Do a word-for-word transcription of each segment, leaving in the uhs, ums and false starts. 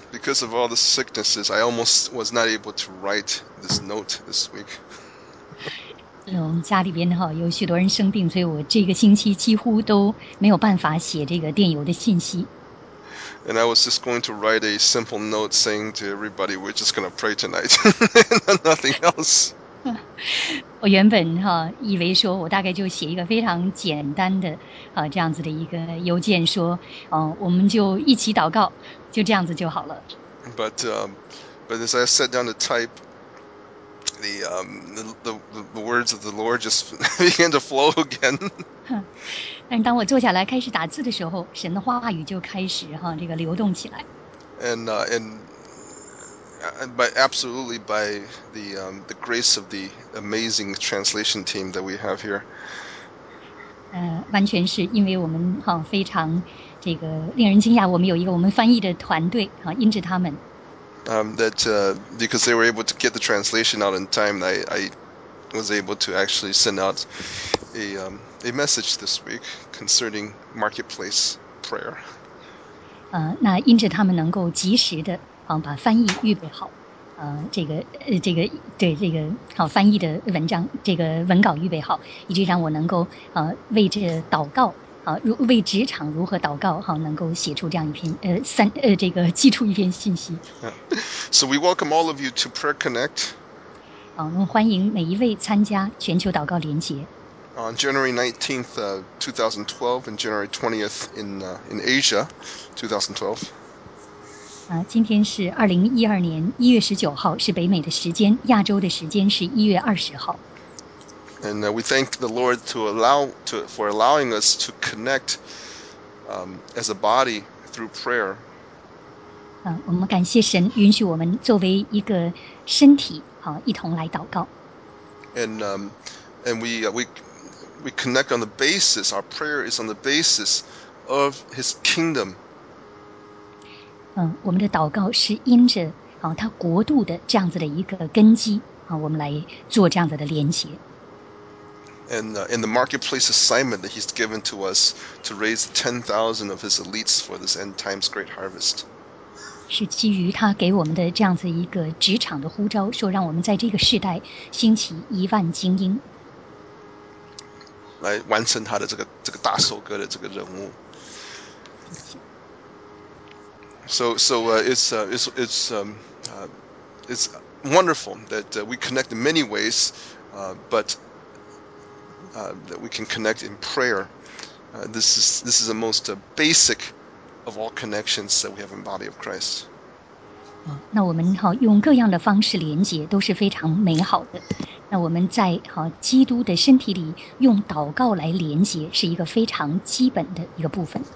because of all the sicknesses, I almost was not able to write this note this week. 嗯，我们家里边哈有许多人生病，所以我这个星期几乎都没有办法写这个电邮的信息。 And I was just going to write a simple note saying to everybody, we're just going to pray tonight. Nothing else. 我原本哈以为说我大概就写一个非常简单的啊这样子的一个邮件说，哦、呃，我们就一起祷告，就这样子就好了。 But um, but as I sat down to type, the um the, the the words of the Lord just began to flow again. 但是当我坐下来开始打字的时候，神的话语就开始哈这个流动起来。 And uh, and by absolutely by the um, the grace of the amazing translation team that we have here. 呃，完全是因为我们哈非常这个令人惊讶，我们有一个我们翻译的团队哈，因着他们。 Um, that uh, because they were able to get the translation out in time, I, I was able to actually send out a um, a message this week concerning marketplace prayer. 呃，那因着他们能够及时的啊把翻译预备好，呃，这个呃这个对这个好翻译的文章这个文稿预备好，以及让我能够呃为这祷告啊，如为职场如何祷告好，能够写出这样一篇呃三呃这个寄出一篇信息。 So we welcome all of you to Prayer Connect. 好，那么欢迎每一位参加全球祷告联结。 On January nineteenth, uh, twenty twelve, and January twentieth in uh, in Asia, twenty twelve. 啊，今天是二零一二年一月十九号，是北美的时间，亚洲的时间是一月二十号。 And uh, we thank the Lord to allow to for allowing us to connect um, as a body through prayer. 啊，我们感谢神允许我们作为一个身体，好一同来祷告。 And um, and we uh, we we connect on the basis. Our prayer is on the basis of His kingdom. 嗯，我们的祷告是因着啊他国度的这样子的一个根基啊，我们来做这样子的连结。 And uh, in the marketplace assignment that He's given to us to raise ten thousand of His elites for this end times great harvest. 是基于他给我们的这样子一个职场的呼召，说让我们在这个世代兴起一万精英， 来完成他的这个这个大收割的这个任务。So so uh, it's uh, it's it's um, uh, it's wonderful that uh, we connect in many ways, uh, but uh, that we can connect in prayer. Uh, this is this is the most uh, basic of all connections that we have in body of Christ. 啊，那我们好用各样的方式连接都是非常美好的。那我们在好基督的身体里用祷告来连接，是一个非常基本的一个部分。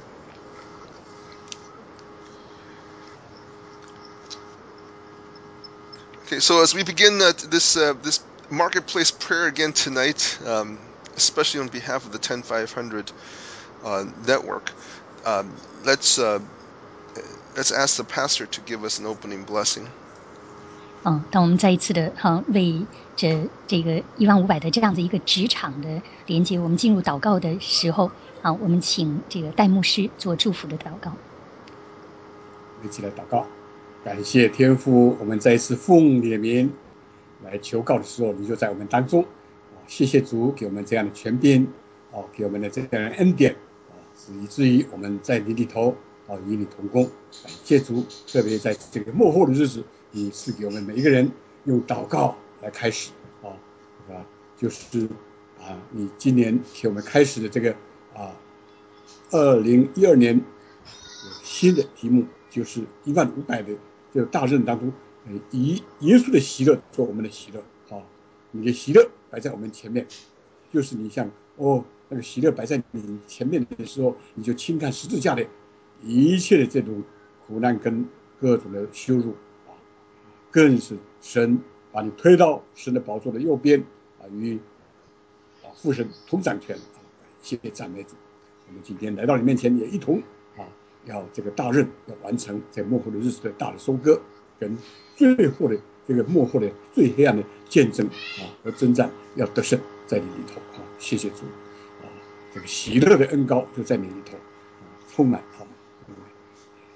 Okay, so as we begin uh, this uh, this marketplace prayer again tonight, um, especially on behalf of the ten five hundred uh, network, um, let's uh, let's ask the pastor to give us an opening blessing. 啊，当我们再一次的哈为这这个一万五百的这样子一个职场的连接，我们进入祷告的时候，啊，我们请这个戴牧师做祝福的祷告。 一起来祷告，感谢天父，我们再一次奉你的名来求告的时候，你就在我们当中。谢谢主给我们这样的权柄，哦，给我们的这样的恩典，啊，以至于我们在你里头，啊，与你同工。感谢主，特别在这个末后的日子，你赐给我们每一个人用祷告来开始，啊啊，就是啊，你今年给我们开始的这个啊，二零一二年新的题目就是一万五百的这个大任当中，以耶稣的喜乐做我们的喜乐，啊，你的喜乐摆在我们前面，就是你像哦那个喜乐摆在你前面的时候，你就轻看十字架的一切的这种苦难跟各种的羞辱啊，更是神把你推到神的宝座的右边啊，与啊父神同掌权啊，谢谢赞美主。我们今天来到你面前，也一同啊，要这个大任要完成在末后的日子的大的收割，跟最后的这个幕后的最黑暗的见证啊和征战要得胜在你里头啊，谢谢主啊，这个喜乐的恩膏就在你里头啊，充满啊，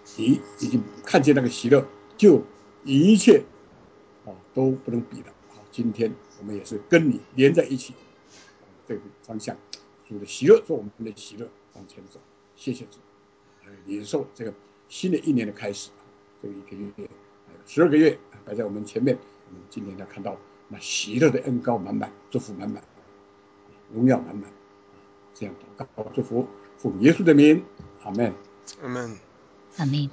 你已经看见那个喜乐，就一切啊都不能比的。好，今天我们也是跟你连在一起，往这个方向，主的喜乐做我们的喜乐往前走。谢谢主，呃，领受这个新的一年的开始，这个一个月，十二个月摆在我们前面，我们今天要看到那喜乐的恩膏满满，祝福满满，荣耀满满。这样祷告祝福，奉耶稣的名，阿门。 Amen. 阿们。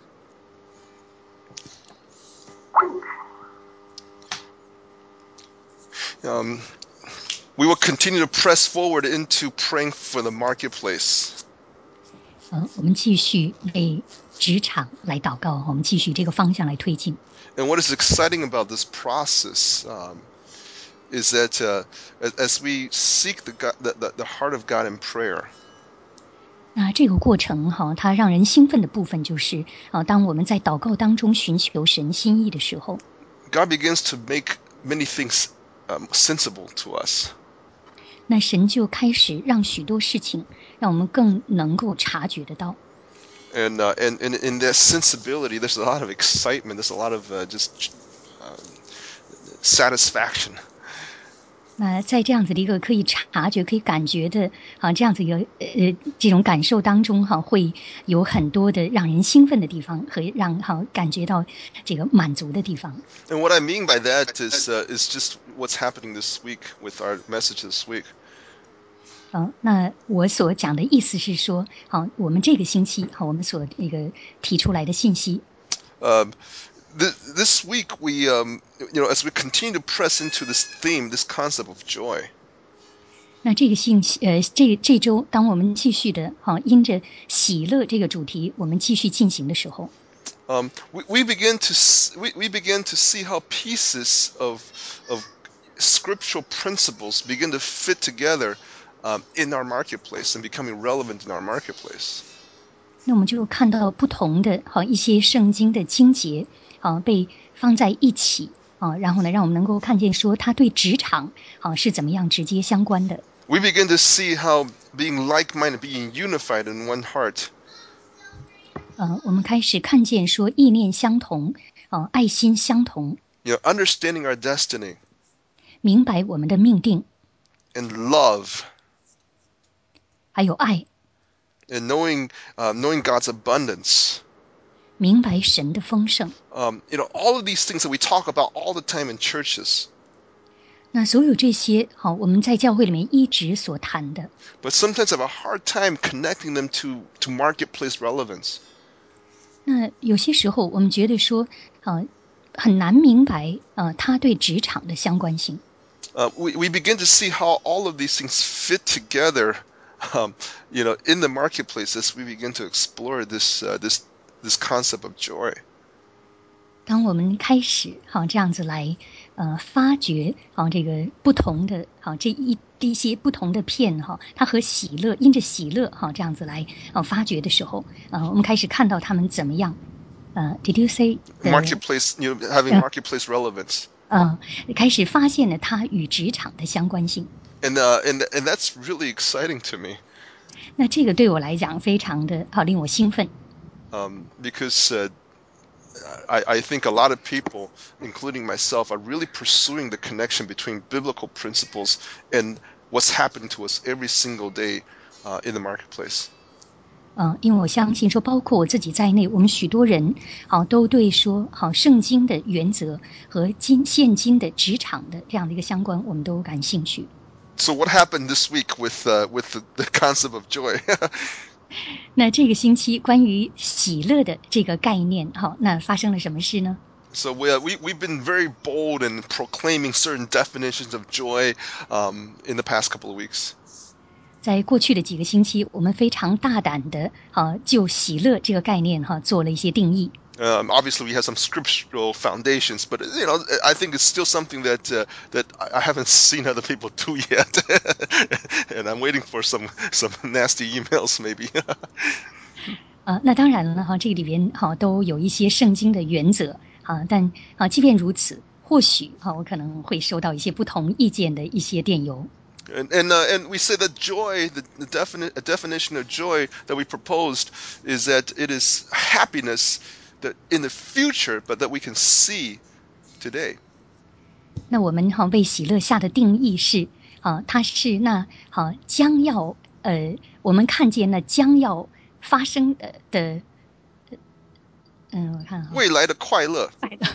Um, we will continue to press forward into praying for the marketplace. 呃，我们继续为职场来祷告，我们继续这个方向来推进。 And what is exciting about this process um, is that uh, as, as we seek the, God, the, the, the heart of God in prayer, 那这个过程哈，它让人兴奋的部分就是啊，当我们在祷告当中寻求神心意的时候， God begins to make many things um, sensible to us. 那神就开始让许多事情让我们更能够察觉得到。 And, uh, and, and in that sensibility, there's a lot of excitement. There's a lot of uh, just uh, satisfaction. 那在这样子的一个可以察觉、可以感觉的啊，这样子一个呃这种感受当中哈，会有很多的让人兴奋的地方和让哈感觉到这个满足的地方。 And what I mean by that is uh, is just what's happening this week with our message this week. 啊，那我所讲的意思是说，好，我们这个星期好，我们所那个提出来的信息。 Um, th- this week we, um, you know, as we continue to press into this theme, this concept of joy, 那这个信息，呃，这这周，当我们继续的哈，因着喜乐这个主题，我们继续进行的时候， um, we, we begin to s- we, we begin to see how pieces of of scriptural principles begin to fit together um, in our marketplace and becoming relevant in our marketplace. 那我们就看到不同的哈一些圣经的经节啊被放在一起啊，然后呢，让我们能够看见说它对职场啊是怎么样直接相关的。 We begin to see how being like-minded, being unified in one heart, 呃，我们开始看见说意念相同啊，爱心相同， you know, understanding our destiny 明白我们的命定， and love 还有爱， and knowing uh, knowing God's abundance. 明白神的丰盛。 Um, you know, all of these things that we talk about all the time in churches, 那所有这些好，我们在教会里面一直所谈的， but sometimes have a hard time connecting them to to marketplace relevance. 那有些时候我们觉得说，呃，很难明白呃它对职场的相关性。 Uh, we, we begin to see how all of these things fit together, um, you know, in the marketplace as we begin to explore this uh, this this concept of joy. 当我们开始好这样子来呃发掘好这个不同的好这一一些不同的片哈，它和喜乐因着喜乐哈这样子来呃发掘的时候，呃，我们开始看到他们怎么样。呃，Did you say the, Marketplace, you know, having Yeah. marketplace relevance, 呃，开始发现了它与职场的相关性。 and uh, and and that's really exciting to me, 那这个对我来讲非常的好，令我兴奋。 um, because uh, I, I think a lot of people, including myself, are really pursuing the connection between biblical principles and what's happening to us every single day uh, in the marketplace. 呃，因为我相信说，包括我自己在内，我们许多人好都对说好圣经的原则和今现今的职场的这样的一个相关，我们都感兴趣。 So what happened this week with uh, with the, the concept of joy? 那这个星期关于喜乐的这个概念，好，那发生了什么事呢？ So we, uh, we we've been very bold in proclaiming certain definitions of joy um, in the past couple of weeks. 在过去的几个星期，我们非常大胆的哈就喜乐这个概念哈做了一些定义。 Um, obviously, we have some scriptural foundations, but you know, I think it's still something that uh, that I haven't seen other people do yet, and I'm waiting for some some nasty emails, maybe. 啊，那当然了哈，这个里边哈都有一些圣经的原则啊，但啊，即便如此，或许哈我可能会收到一些不同意见的一些电邮。 And and uh, and we say that joy, the, the definite a definition of joy that we proposed is that it is happiness that in the future, but that we can see today. 那我们好为喜乐下的定义是啊，它是那好将要呃，我们看见那将要发生的的，嗯，我看哈， 未来的快乐，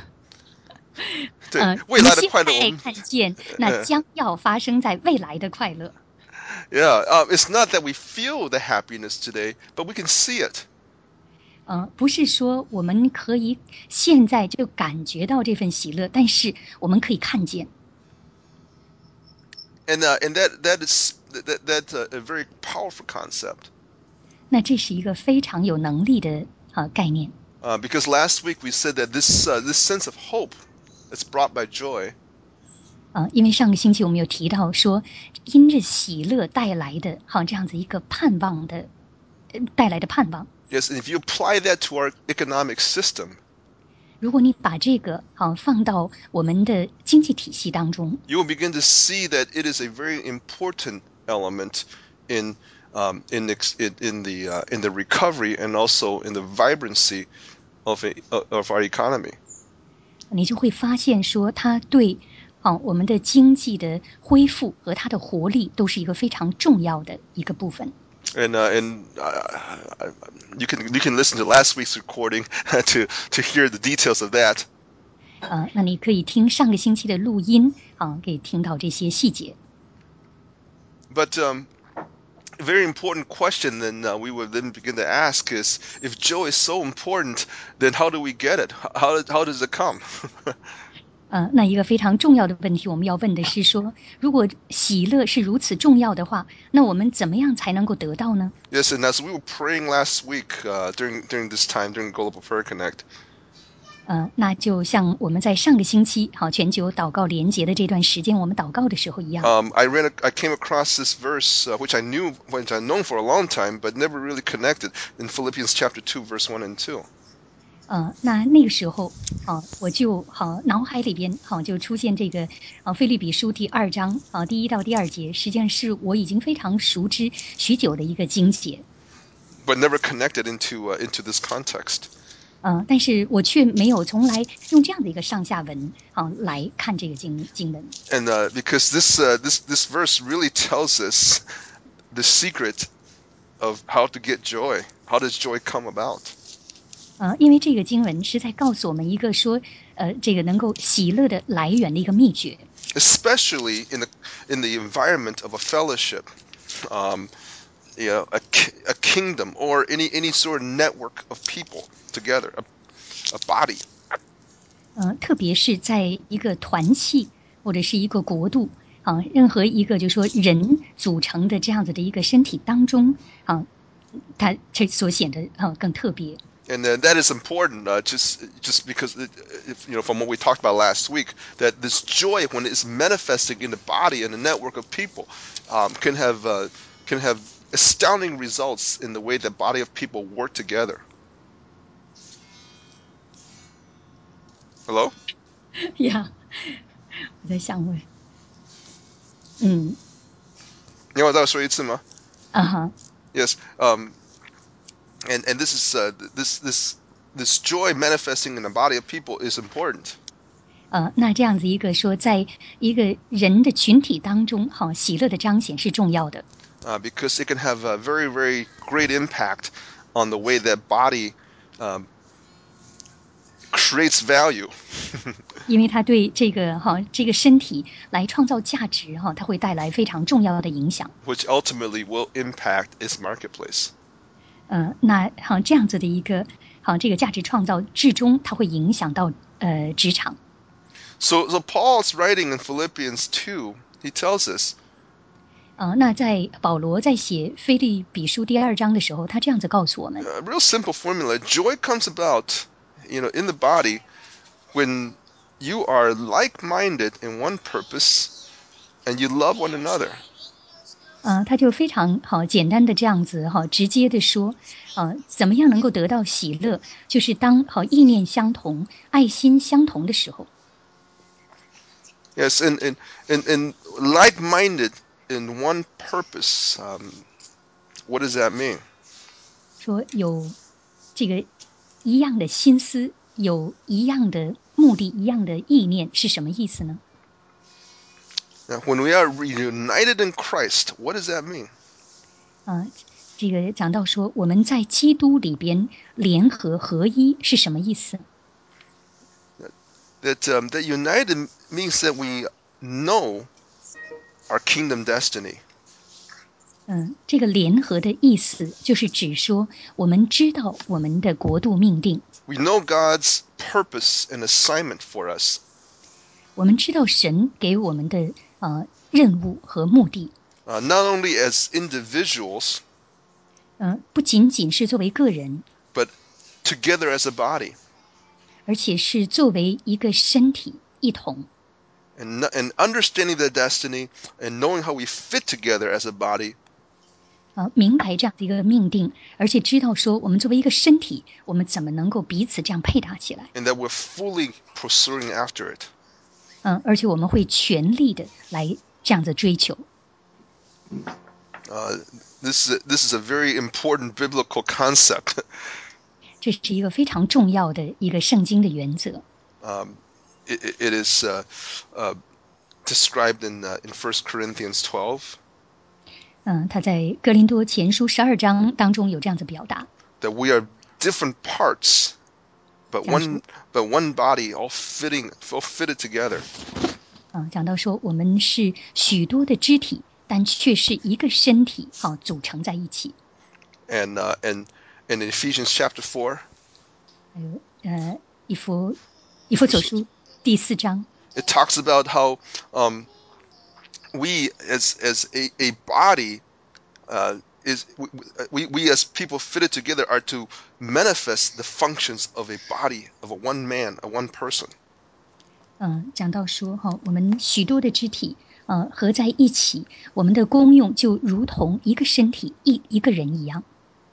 对， 呃，我未们现来的快乐，我在们看见那呃将要发生在未来的快乐。 ，yeah, uh, it's not that we feel the happiness today, but we can see it. 呃，不是说我们可以现在就感觉到这份喜乐，但是我们可以看见。 And uh, and that that is that that's a, a very powerful concept. 那这是一个非常有能力的啊、呃、概念。 Uh, because last week we said that this uh, this sense of hope that's brought by joy 啊、呃，因为上个星期我们有提到说，因着喜乐带来的，好这样子一个盼望的，呃带来的盼望。 Yes, and if you apply that to our economic system, 如果你把这个好放到我们的经济体系当中， you will begin to see that it is a very important element in um, in, ex- in in the uh, in the recovery and also in the vibrancy of a, of our economy. 你就会发现说，它对好我们的经济的恢复和它的活力都是一个非常重要的一个部分。 And uh, and uh, you can you can listen to last week's recording to to hear the details of that. 呃，那你可以听上个星期的录音啊，可以听到这些细节。 But um, a very important question then uh, we would then begin to ask is, if joy is so important, then how do we get it? How how does it come? 呃，那一个非常重要的问题，我们要问的是说，如果喜乐是如此重要的话，那我们怎么样才能够得到呢？ Yes, and as we were praying last week uh, during during this time during Global Prayer Connect, 呃，那就像我们在上个星期好全球祷告联结的这段时间，我们祷告的时候一样。 um, I ran a, I came across this verse uh, which I knew which I'd known for a long time, but never really connected in Philippians chapter two, verse one and two. 呃，那那个时候，啊，我就好脑海里边好就出现这个，啊，腓立比书第二章啊第一到第二节，实际上是我已经非常熟知许久的一个经节， But never connected into uh, into this context. 呃，但是我却没有从来用这样的一个上下文啊来看这个经经文。 And uh, because this uh, this this verse really tells us the secret of how to get joy. How does joy come about? 呃，因为这个经文是在告诉我们一个说，呃，这个能够喜乐的来源的一个秘诀， Especially in the in the environment of a fellowship, um, you know, a, a kingdom or any any sort of network of people together, a, a body. 呃，特别是在一个团契或者是一个国度啊，任何一个就是说人组成的这样子的一个身体当中啊，它这所显得啊更特别。 And uh, that is important, uh, just just because it, if, you know, from what we talked about last week, that this joy, when it's manifesting in the body and the network of people, um, can have uh, can have astounding results in the way the body of people work together. Hello? 呀，我在想问，嗯， 你要再说一次吗？ 啊哈， Yes. Um, and and this is uh, this this this joy manifesting in the body of people is important. 呃，那这样子一个说，在一个人的群体当中，好喜乐的彰显是重要的。 Uh, because it can have a very, very great impact on the way that body um, creates value. 因为它对这个哈这个身体来创造价值哈，它会带来非常重要的影响。 which ultimately will impact its marketplace. 呃，那好这样子的一个好这个价值创造，至终它会影响到呃职场。 So, so Paul's writing in Philippians two, he tells us 呃，那在保罗在写腓立比书第二章的时候，他这样子告诉我们， a real simple formula. Joy comes about, you know, in the body when you are like-minded in one purpose and you love one another. 呃，他就非常好简单的这样子哈，直接的说，呃，怎么样能够得到喜乐，就是当好意念相同、爱心相同的时候。 Yes, and and and, and like-minded in one purpose. Um, what does that mean? 说有这个一样的心思，有一样的目的，一样的意念，是什么意思呢？ Now, when we are reunited in Christ, what does that mean? 啊、这个讲到说我们在基督里边联合合一是什么意思？ That um, that united means that we know our kingdom destiny. 嗯，这个联合的意思就是指说我们知道我们的国度命定， We know God's purpose and assignment for us. 我们知道神给我们的呃任务和目的， Uh, not only as individuals, 嗯、不仅仅是作为个人， but together as a body. 而且是作为一个身体一同。 And, and understanding the destiny and knowing how we fit together as a body, 啊，明白这样的一个命定，而且知道说我们作为一个身体，我们怎么能够彼此这样配搭起来？ and that we're fully pursuing after it. 嗯，而且我们会全力的来这样子追求。 Uh, this is a, this is a very important biblical concept. 这是一个非常重要的一个圣经的原则。 Um, it, it- it is uh, uh, described in uh, in First Corinthians twelve 嗯，他在哥林多前书十二章当中有这样子表达， that we are different parts, but 讲出 one but one body, all fitting, all fitted together. 啊，讲到说我们是许多的肢体，但却是一个身体，好、组成在一起。 And uh, and and in Ephesians chapter four, 还有呃，以弗以弗所书第四章， it talks about how um, we as as a, a body uh, is we, we as people fitted together are to manifest the functions of a body of a one man, a one person. 嗯，讲到说哈、我们许多的肢体，呃，合在一起，我们的功用就如同一个身体一一个人一样。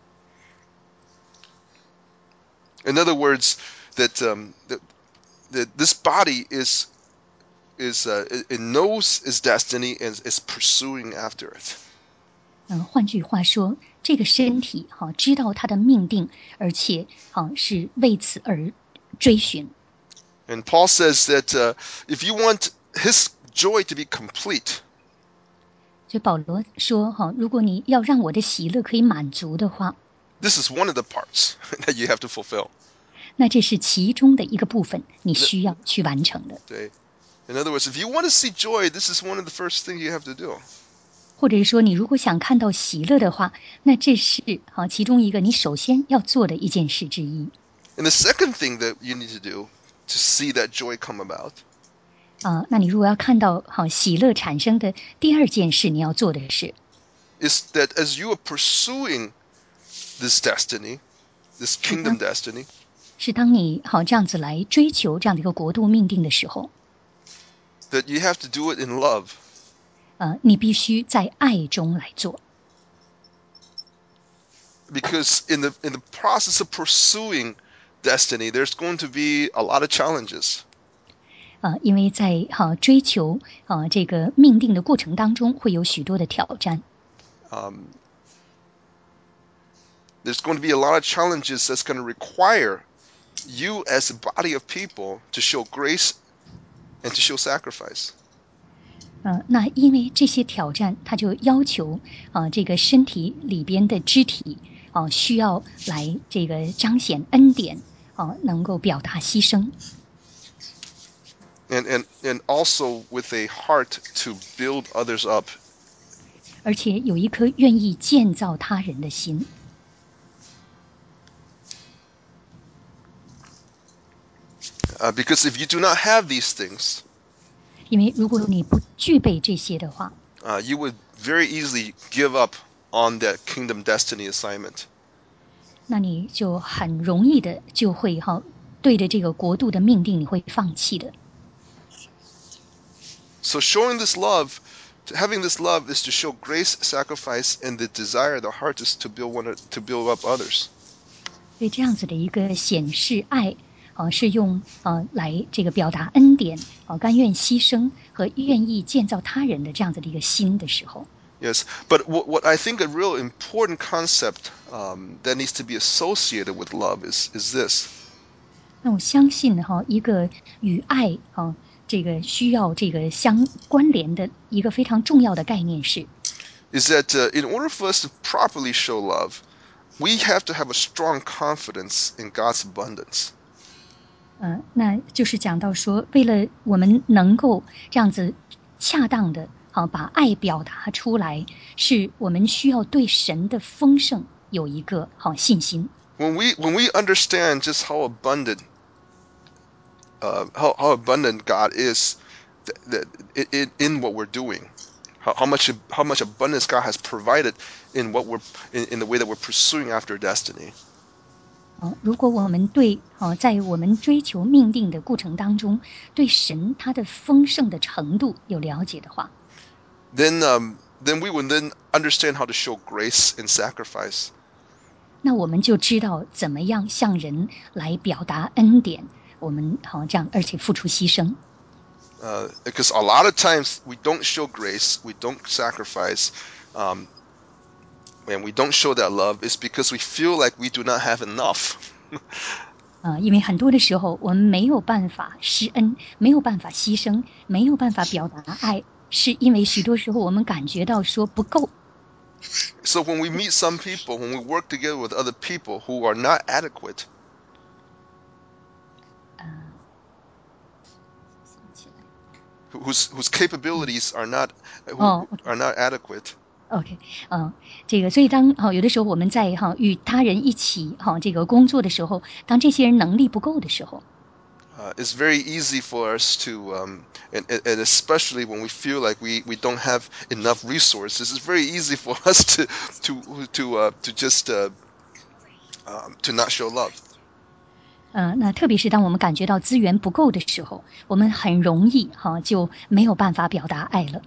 In other words, that um, that, that this body is is uh, it, it knows its destiny and is pursuing after it. 嗯，换句话说，这个身体哈、知道它的命定，而且哈、是为此而追寻。 And Paul says that uh, if you want his joy to be complete, 所以保罗说哈、如果你要让我的喜乐可以满足的话， this is one of the parts that you have to fulfill. 那这是其中的一个部分，你需要去完成的。 Okay? In other words, if you want to see joy, this is one of the first things you have to do. 或者是说，你如果想看到喜乐的话，那这是好其中一个你首先要做的一件事之一。 And the second thing that you need to do to see that joy come about 啊，那你如果要看到好喜乐产生的第二件事，你要做的是， is that as you are pursuing this destiny, this kingdom destiny, 是当你好这样子来追求这样的一个国度命定的时候， that you have to do it in love. 呃，你必须在爱中来做， Because in the in the process of pursuing destiny, there's going to be a lot of challenges. 啊，因为在好追求啊这个命定的过程当中，会有许多的挑战， Um, there's going to be a lot of challenges that's going to require you as a body of people to show grace and to show sacrifice. 呃，那因为这些挑战，它就要求啊这个身体里边的肢体啊需要来这个彰显恩典，啊能够表达牺牲， And, and, and also with a heart to build others up. 而且有一颗愿意建造他人的心。 Uh, because if you do not have these things, 因为如果你不具备这些的话， uh, you would very easily give up on that kingdom destiny assignment. 那你就很容易的就会哈对着这个国度的命定，你会放弃的。 So showing this love, having this love is to show grace, sacrifice, and the desire, the heart is to build one, to build up others. 所以这样子的一个显示爱，啊，是用啊来这个表达恩典，啊甘愿牺牲和愿意建造他人的这样子的一个心的时候， Yes, but what, what I think a real important concept um, that needs to be associated with love is is this. 那我相信哈，一个与爱哈这个需要这个相关联的一个非常重要的概念是， Is that uh, in order for us to properly show love, we have to have a strong confidence in God's abundance. 呃，那就是讲到说，为了我们能够这样子恰当的好把爱表达出来，是我们需要对神的丰盛有一个好信心。 When we when we understand just how abundant uh, how, how abundant God is th- th- in, in what we're doing, how, how much how much abundance God has provided in what we're in, in the way that we're pursuing after destiny. 哦，如果我们对哦，在我们追求命定的过程当中，对神他的丰盛的程度有了解的话， Then um, then we would then understand how to show grace and sacrifice. 那我们就知道怎么样向人来表达恩典。我们好这样，而且付出牺牲。 Uh, because a lot of times we don't show grace, we don't sacrifice, um, and we don't show that love is because we feel like we do not have enough. 啊，因为很多的时候我们没有办法施恩，没有办法牺牲，没有办法表达爱，是因为许多时候我们感觉到说不够。 So when we meet some people, when we work together with other people who are not adequate, 呃， who- whose whose capabilities are not who 哦 are not adequate, OK，嗯，这个，所以当哈、有的时候我们在哈、与他人一起哈、这个工作的时候，当这些人能力不够的时候， uh, it's very easy for us to, um, and, and and especially when we feel like we, we don't have enough resources, it's very easy for us to to to uh, to just uh, um, to not show love. 呃，那特别是当我们感觉到资源不够的时候，我们很容易哈、就没有办法表达爱了。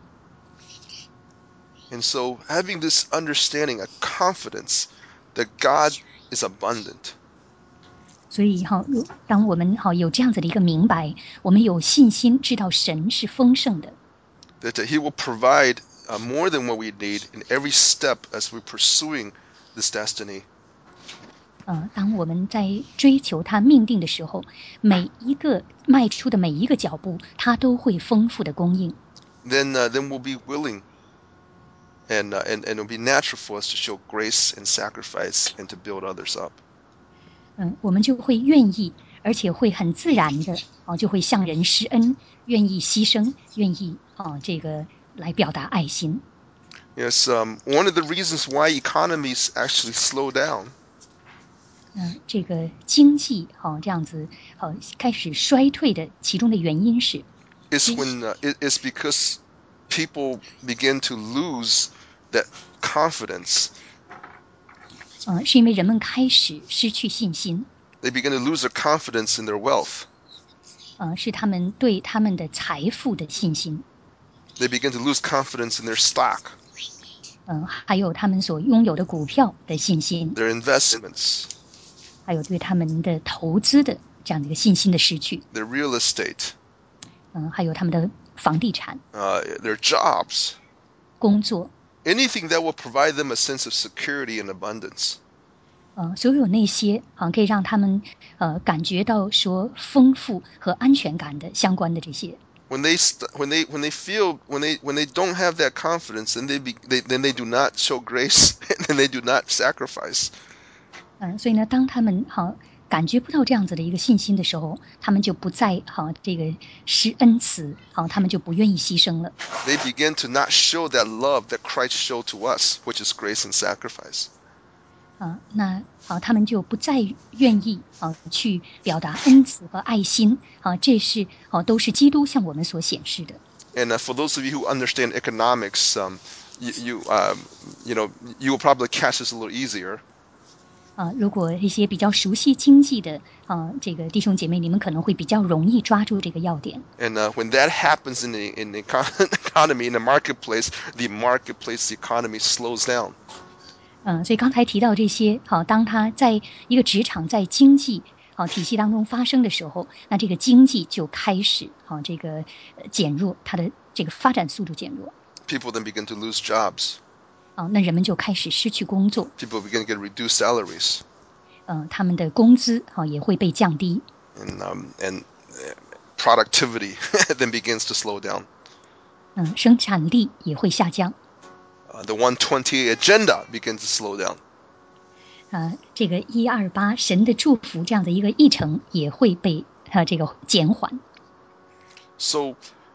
And so having this understanding, a confidence that God is abundant, 所以哈、如当我们哈、有这样子的一个明白，我们有信心知道神是丰盛的， that uh, He will provide uh, more than what we need in every step as we're pursuing this destiny. 呃，当我们在追求他命定的时候，每一个迈出的每一个脚步，他都会丰富的供应。 Then uh, then we'll be willing and, uh, and and it'll be natural for us to show grace and sacrifice and to build others up. 嗯，我们就会愿意，而且会很自然的哦，就会向人施恩，愿意牺牲，愿意哦，这个来表达爱心。 Yes, um, one of the reasons why economies actually slow down 嗯，这个经济哈、这样子好、开始衰退的其中的原因是， is when uh, it is because people begin to lose that confidence. 嗯，是因为人们开始失去信心， They begin to lose their confidence in their wealth. 嗯，是他们对他们的财富的信心， They begin to lose confidence in their stock, 嗯，还有他们所拥有的股票的信心， their investments, 还有对他们的投资的这样的一个信心的失去， their real estate, 嗯，还有他们的房地产、 uh, their jobs, 工作， anything that will provide them a sense of security and abundance. 呃，所有那些啊、可以让他们呃感觉到说丰富和安全感的相关的这些， When they st- when they when they feel when they when they don't have that confidence, then they, be, they then they do not show grace and they do not sacrifice. 嗯、所以呢，当他们好、感觉不到这样子的一个信心的时候，他们就不再好、这个施恩慈，好、他们就不愿意牺牲了。 They begin to not show that love that Christ showed to us, which is grace and sacrifice. 啊，那好，他们就不再愿意啊去表达恩慈和爱心啊，这是哦、都是基督向我们所显示的。 And uh, for those of you who understand economics, um, you you, um, you know you will probably catch this a little easier. 啊，如果一些比较熟悉经济的啊，这个弟兄姐妹，你们可能会比较容易抓住这个要点。 And uh, when that happens in the in the econ- economy in the marketplace, the marketplace the economy slows down. 嗯，所以刚才提到这些，好，当他在一个职场在经济好体系当中发生的时候，那这个经济就开始好这个呃减弱，它的这个发展速度减弱。 people then begin to lose jobs. 啊，那人们就开始失去工作， People begin to get reduced salaries. 呃，他们的工资啊也会被降低， And, um, and productivity then begins to slow down. 嗯，生产力也会下降， Uh, the one twenty agenda begins to slow down. 啊，这个一二八神的祝福这样的一个议程也会被啊这个减缓。 So,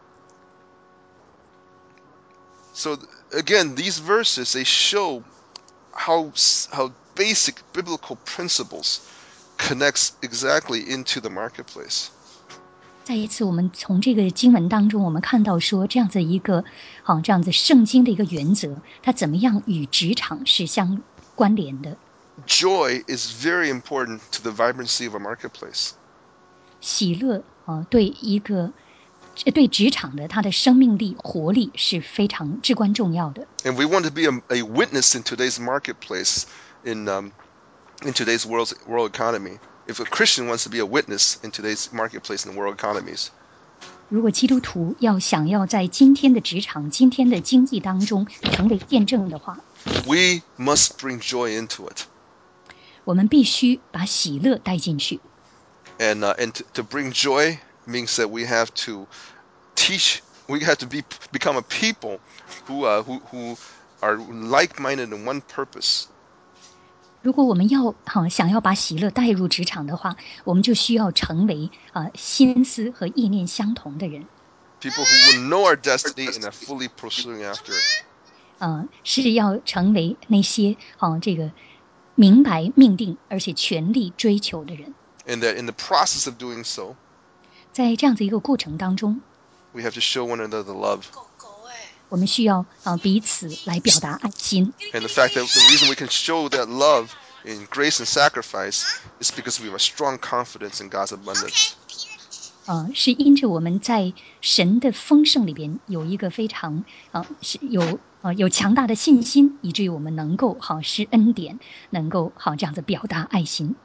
so again, these verses, they show how how basic biblical principles connects exactly into the marketplace. 再一次，我们从这个经文当中，我们看到说，这样子一个，好、这样子圣经的一个原则，它怎么样与职场是相关联的？ Joy is very important to the vibrancy of a marketplace. 喜乐啊、对一个对职场的它的生命力、活力是非常至关重要的。 And we want to be a, a witness in today's marketplace, in um, in today's world world economy. If a Christian wants to be a witness in today's marketplace and world economies, 如果基督徒要想要在今天的职场、今天的经济当中成为见证的话， we must bring joy into it. 我们必须把喜乐带进去。 And uh, and to, to bring joy means that we have to teach. We have to be become a people who uh, who who are like-minded in one purpose. 如果我们要好、想要把喜乐带入职场的话，我们就需要成为啊、心思和意念相同的人， People who will know our destiny and are fully pursuing after it. 啊、是要成为那些好、这个明白命定而且全力追求的人。 And that in the process of doing so, 在这样子一个过程当中， we have to show one another love. 我们需要啊、彼此来表达爱心。 And the fact that the reason we can show that love in grace and sacrifice is because we have a strong confidence in God's abundance. 啊、是因着我们在神的丰盛里边有一个非常啊、是有啊、有强大的信心，以至于我们能够好、施恩典，能够好、这样子表达爱心。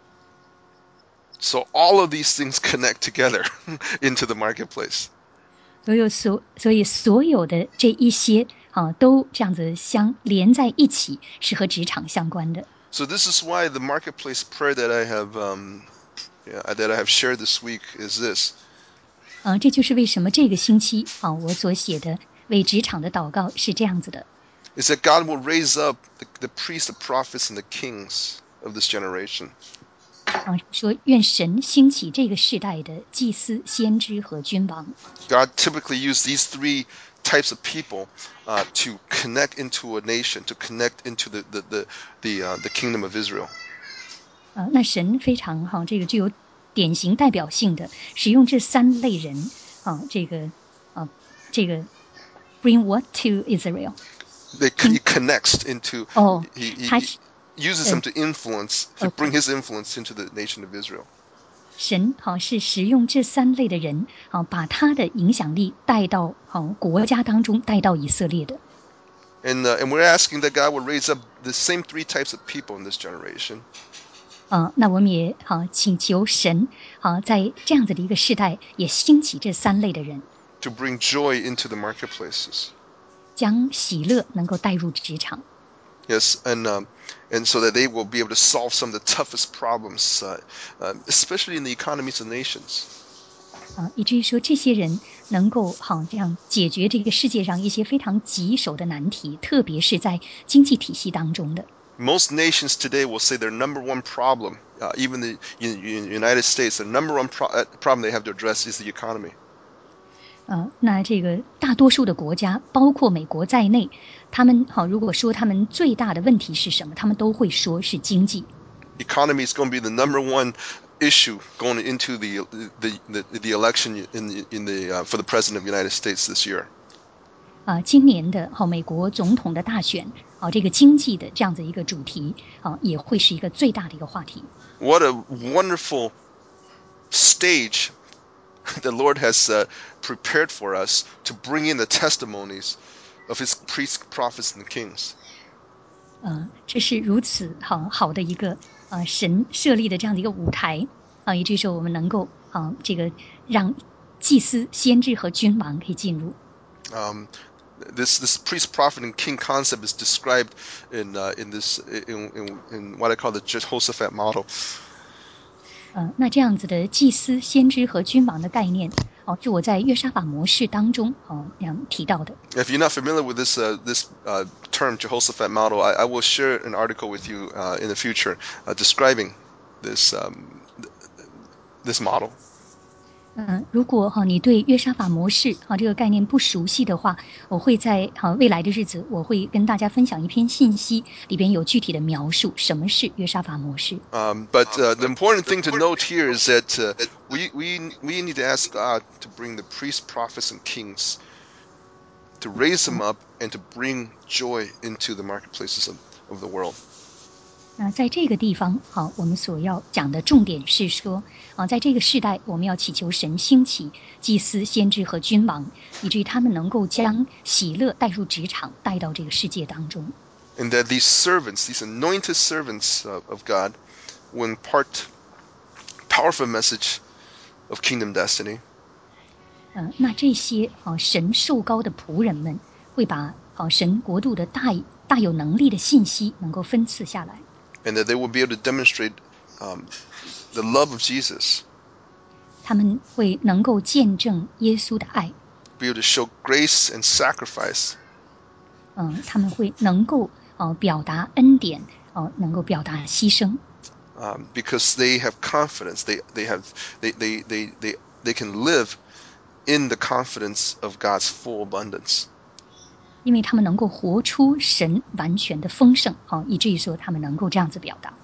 So all of these things connect together into the marketplace. 所有所所以所有的这一些啊，都这样子相连在一起，是和职场相关的。 So this is why the marketplace prayer that I have um, yeah, that I have shared this week is this. 啊，这就是为什么这个星期啊，我所写的为职场的祷告是这样子的。 Is that God will raise up the, the priests, the prophets, and the kings of this generation. 啊，说愿神兴起这个世代的祭司、先知和君王。 God typically used these three types of people uh, to connect into a nation, to connect into the the the the, uh, the kingdom of Israel. 啊，那神非常哈、这个具有典型代表性的，使用这三类人啊，这个啊，这个 bring what to Israel。 They, he connects into. 哦， He, he, 他 he 是 uses them to influence, to Okay. bring his influence into the nation of Israel. 神好、是使用这三类的人好、把他的影响力带到好、国家当中，带到以色列的。 And uh, and we're asking that God will raise up the same three types of people in this generation. 啊，那我们也好、请求神好、在这样子的一个时代，也兴起这三类的人， To bring joy into the marketplaces. 将喜乐能够带入职场。 Yes, and um, and so that they will be able to solve some of the toughest problems, uh, uh, especially in the economies of nations. 啊，以至于说这些人能够好这样解决这个世界上一些非常棘手的难题，特别是在经济体系当中的。 Most nations today will say their number one problem, uh, even the in, in United States, the number one pro- uh, problem they have to address is the economy. 呃，那这个大多数的国家，包括美国在内，他们好，如果说他们最大的问题是什么，他们都会说是经济。 Economy is going to be the number one issue going into the the the, the election in the, in the uh, for the president of the United States this year. 啊、今年的好美国总统的大选，好、这个经济的这样子一个主题，好、也会是一个最大的一个话题。 What a wonderful stage the Lord has uh, prepared for us to bring in the testimonies of his priests, prophets, and kings. 呃，这是如此好好的一个呃神设立的这样的一个舞台啊、也就是说我们能够啊、这个让祭司、先知和君王可以进入。 Um, This this priest, prophet, and king concept is described in uh, in this in, in in what I call the Jehoshaphat model. 呃，那这样子的祭司、先知和君王的概念，哦，是我在约沙法模式当中哦那样提到的。 If you're not familiar with this uh, this uh, term Jehoshaphat model, I, I will share an article with you uh, in the future uh, describing this um, this model. 嗯，如果哈你对约沙法模式哈这个概念不熟悉的话，我会在哈未来的日子，我会跟大家分享一篇信息，里边有具体的描述什么是约沙法模式。 Um, but uh, the important thing to note here is that uh, we we we need to ask God to bring the priests, prophets, and kings, to raise them up and to bring joy into the marketplaces of, of the world. 那在这个地方，好，我们所要讲的重点是说，啊，在这个世代，我们要祈求神兴起祭司、先知和君王，以至于他们能够将喜乐带入职场，带到这个世界当中。 And that these servants, these anointed servants of, of God, will impart powerful message of kingdom destiny. 呃，那这些啊神受膏的仆人们，会把啊神国度的大大有能力的信息能够分赐下来。 And that they will be able to demonstrate um, the love of Jesus. 他们会能够见证耶稣的爱。 Be able to show grace and sacrifice. 嗯，他们会能够啊、呃、表达恩典，哦、呃，能够表达牺牲。 Um, because they have confidence, they they have they they they they they can live in the confidence of God's full abundance. 因为他们能够活出神完全的丰盛，好、哦，以至于说他们能够这样子表达。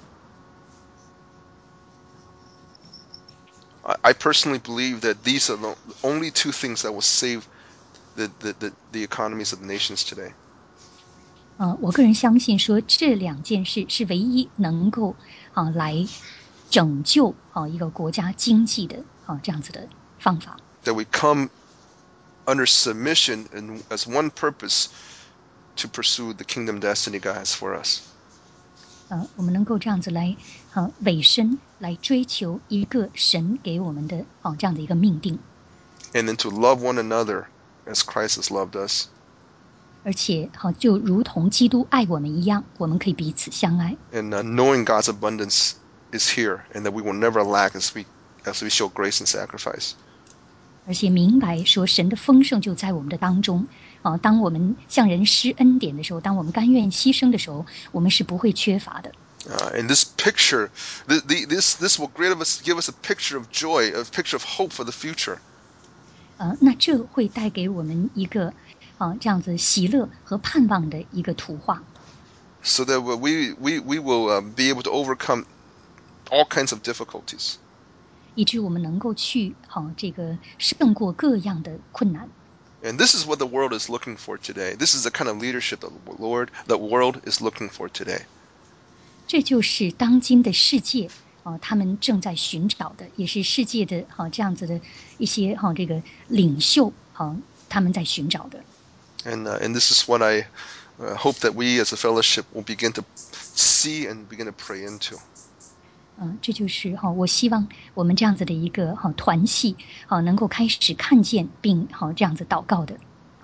I personally believe that these are the only two things that will save the the the, the economies of the nations today. 呃，我个人相信说这两件事是唯一能够啊、呃、来拯救啊、呃、一个国家经济的啊、呃、这样子的方法。 That we come under submission and as one purpose to pursue the kingdom destiny God has for us. 呃，我们能够这样子来呃委身来追求一个神给我们的哦、呃、这样的一个命定。 And then to love one another as Christ has loved us. 而且好、呃、就如同基督爱我们一样，我们可以彼此相爱。 And uh, knowing God's abundance is here, and that we will never lack as we as we show grace and sacrifice. 而且明白说神的丰盛就在我们的当中啊！当我们向人施恩典的时候，当我们甘愿牺牲的时候，我们是不会缺乏的。 Uh, and this picture, the, the, this this will give us give us a picture of joy, a picture of hope for the future. 呃，那这会带给我们一个啊这样子喜乐和盼望的一个图画。 So that we we we will uh, be able to overcome all kinds of difficulties. 以致我们能够去好、啊、这个胜过各样的困难。 And this is what the world is looking for today. This is the kind of leadership that the Lord, the world is looking for today. 这就是当今的世界啊，他们正在寻找的，也是世界的哈、啊、这样子的一些哈、啊、这个领袖哈、啊、他们在寻找的。 And uh, and this is what I uh, hope that we as a fellowship will begin to see and begin to pray into. 嗯，这就是哈，我希望我们这样子的一个哈团契，哈能够开始看见并哈这样子祷告的。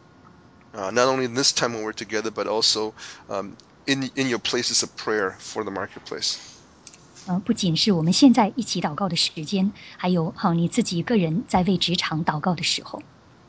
Uh, not only in this time when we're together, but also um, in in your places of prayer for the marketplace. 呃，不仅是我们现在一起祷告的时间，还有哈你自己个人在为职场祷告的时候。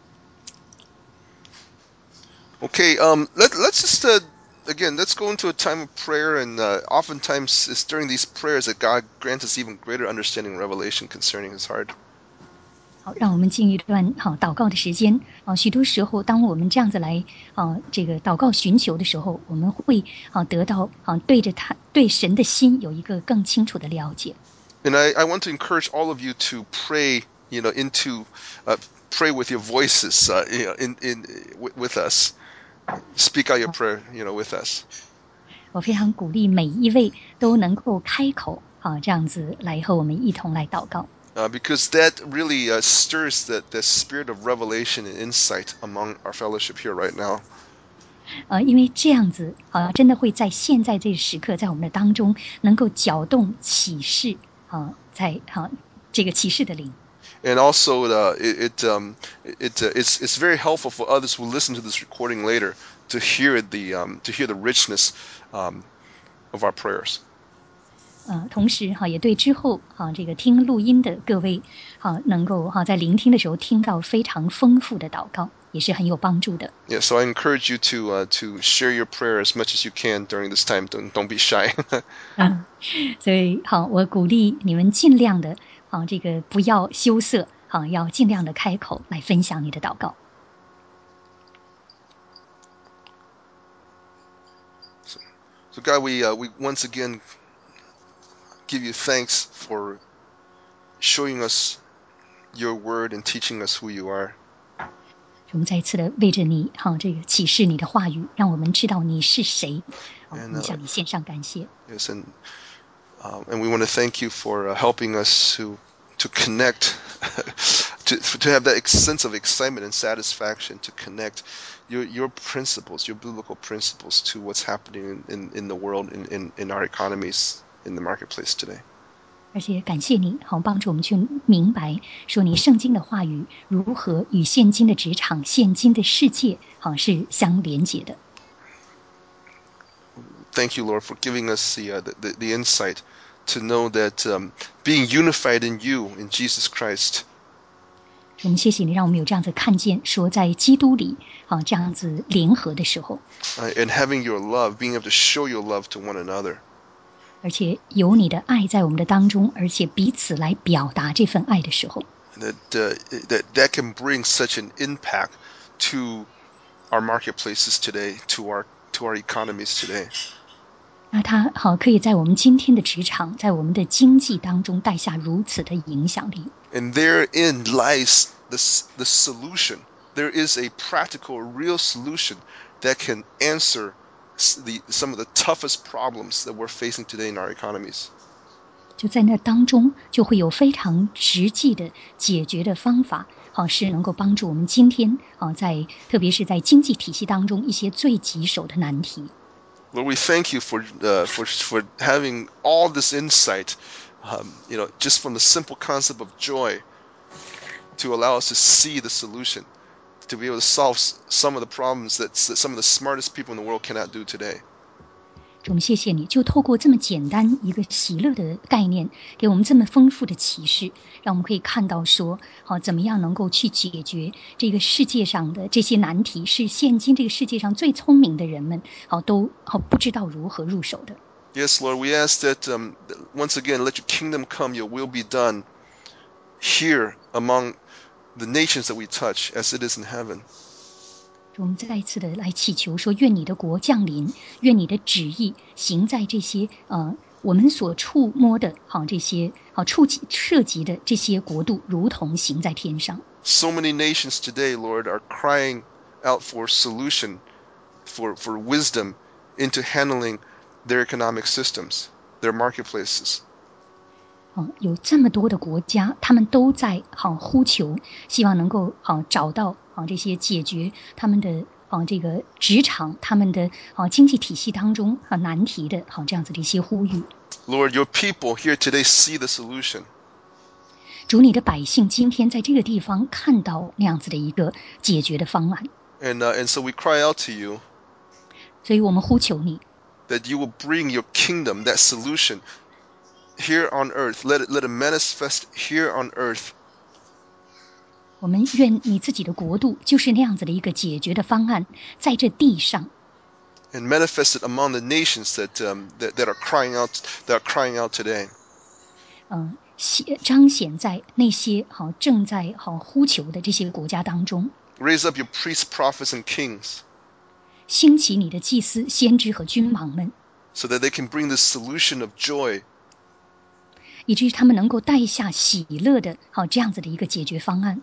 Okay, um, let let's just uh, again let's go into a time of prayer, and uh, oftentimes it's during these prayers that God grants us even greater understanding and revelation concerning His heart. 好，让我们进一段好祷告的时间啊。许多时候，当我们这样子来啊这个祷告寻求的时候，我们会啊得到啊对着他对神的心有一个更清楚的了解。 And I, I want to encourage all of you to pray, you know, into uh, pray with your voices, uh, you know, in in with us. Speak out your prayer, you know, with us. 我非常鼓励每一位都能够开口啊，这样子来和我们一同来祷告。 Uh, because that really uh, stirs the, the spirit of revelation and insight among our fellowship here right now. 呃，因为这样子啊，真的会在现在这个时刻，在我们的当中能够搅动启示啊，在啊这个启示的灵。 And also, uh, it, it, um, it uh, it's it's very helpful for others who listen to this recording later to hear the um, to hear the richness um, of our prayers. 呃，同时哈，也对之后哈这个听录音的各位哈，能够哈在聆听的时候听到非常丰富的祷告，也是很有帮助的。 Yeah, so I encourage you to uh, to share your prayer as much as you can during this time. Don't don't be shy. 嗯，所以好，我鼓励你们尽量的啊，这个不要羞涩，好，要尽量的开口来分享你的祷告。 So, so God, we uh, we once again give you thanks for showing us your word and teaching us who you are. 我们再一次的为着你哈这个启示你的话语，让我们知道你是谁，好，我 And 们 uh, 向你献上感谢。 yes, and uh, and we want to thank you for uh, helping us to to connect, to to have that sense of excitement and satisfaction to connect your your principles, your biblical principles, to what's happening in, in, in the world, in, in, in our economies, in the marketplace today. 而且感谢你，好帮助我们去明白，说你圣经的话语如何与现今的职场、现今的世界，好是相连结的。 Thank you, Lord, for giving us the uh, the, the insight to know that um, being unified in you, in Jesus Christ. 我们谢谢你，让我们有这样子看见，说在基督里，好这样子联合的时候， Uh, and having your love, being able to show your love to one another. 而且有你的爱在我们的当中，而且彼此来表达这份爱的时候， That uh, that that can bring such an impact to our marketplaces today, to our to our economies today. 那它好可以在我们今天的职场，在我们的经济当中带下如此的影响力。 And therein lies the the solution. There is a practical, real solution that can answer the some of the toughest problems that we're facing today in our economies. 就在那当中，就会有非常实际的解决的方法，好是能够帮助我们今天啊，在特别是在经济体系当中一些最棘手的难题。 Lord, we thank you for uh, for for having all this insight, um, you know, just from the simple concept of joy, to allow us to see the solution, to be able to solve some of the problems that, that some of the smartest people in the world cannot do today. 主，我们谢谢你，就透过这么简单一个喜乐的概念，给我们这么丰富的启示，让我们可以看到说，好怎么样能够去解决这个世界上的这些难题，是现今这个世界上最聪明的人们，好都好不知道如何入手的。 Yes, Lord, we ask that um, once again, let your kingdom come, your will be done here among the nations that we touch, as it is in heaven. 我们再一次的来祈求说，愿你的国降临，愿你的旨意行在这些呃我们所触摸的，好这些好触及涉及的这些国度，如同行在天上。 So many nations today, Lord, are crying out for solution, for, for wisdom into handling their economic systems, their marketplaces. 哦，有这么多的国家，他们都在好呼求，希望能够好找到好这些解决他们的好这个职场、他们的好经济体系当中啊难题的好这样子的一些呼吁。 Lord, your people here today see the solution. 主，你的百姓今天在这个地方看到那样子的一个解决的方案， And, uh, and so we cry out to you 所以我们呼求你， that you will bring your kingdom, that solution, here on earth. Let it, let it manifest here on earth. 我们愿你自己的国度就是那样子的一个解决的方案，在这地上。 And manifest it among the nations that, um, that that are crying out that are crying out today. 嗯、呃，彰显在那些好正在好呼求的这些国家当中， Raise up your priests, prophets, and kings, 兴起你的祭司、先知和君王们， so that they can bring this solution of joy, 以至于他们能够带下喜乐的好这样子的一个解决方案，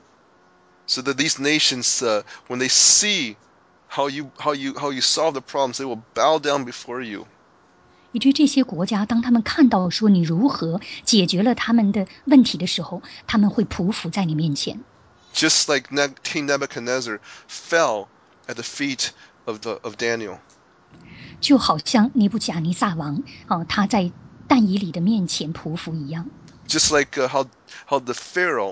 so that these nations, uh, when they see how you how you how you solve the problems, they will bow down before you. 以至于这些国家当他们看到说你如何解决了他们的问题的时候，他们会匍匐在你面前， Just like King Nebuchadnezzar fell at the feet of the of Daniel. 就好像尼布甲尼撒王啊他在但以理的面前匍匐一样。 Just like uh, how how the Pharaoh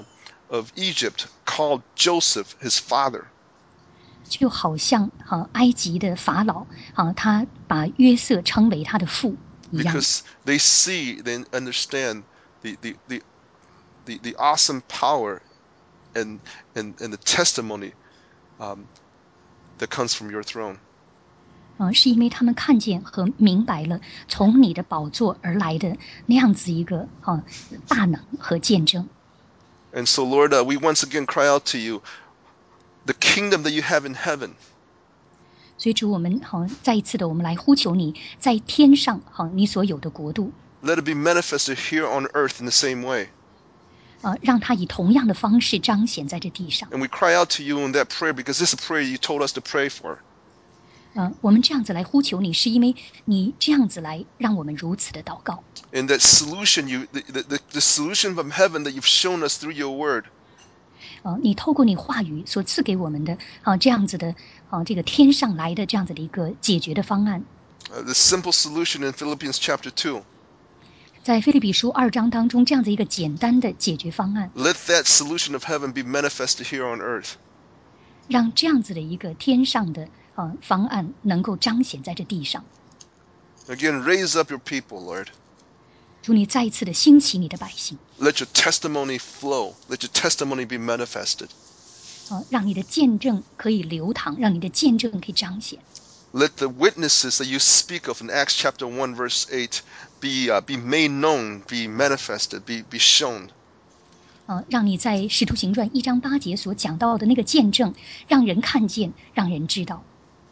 of Egypt called Joseph his father. 就好像啊埃及的法老啊，他把约瑟称为他的父一样。 Because they see, they understand the the the the, the awesome power and and and the testimony um, that comes from your throne. 啊，是因为他们看见和明白了从你的宝座而来的那样子一个啊大能和见证。 And so, Lord, uh, we once again cry out to you, the kingdom that you have in heaven. 所以主，我们好再一次的，我们来呼求你在天上好你所有的国度。 Let it be manifested here on earth in the same way. 啊，让它以同样的方式彰显在这地上。 And we cry out to you in that prayer because this is a prayer you told us to pray for. 呃，我们这样子来呼求你，是因为你这样子来让我们如此的祷告。 And that solution, you the, the, the solution from heaven that you've shown us through your word. 呃，你透过你话语所赐给我们的啊这样子的啊这个天上来的这样子的一个解决的方案。 Uh, the simple solution in Philippians chapter two. 在腓立比书二章当中，这样子一个简单的解决方案， Let that solution of heaven be manifested here on earth. 让这样子的一个天上的啊方案能够彰显在这地上。 Again, raise up your people, Lord. 主，你再一次的兴起你的百姓， Let your testimony flow. Let your testimony be manifested. 啊，让你的见证可以流淌，让你的见证可以彰显。 Let the witnesses that you speak of in Acts chapter one, verse eight, be uh, be made known, be manifested, be be shown. 啊，让你在《使徒行传》一章八节所讲到的那个见证，让人看见，让人知道。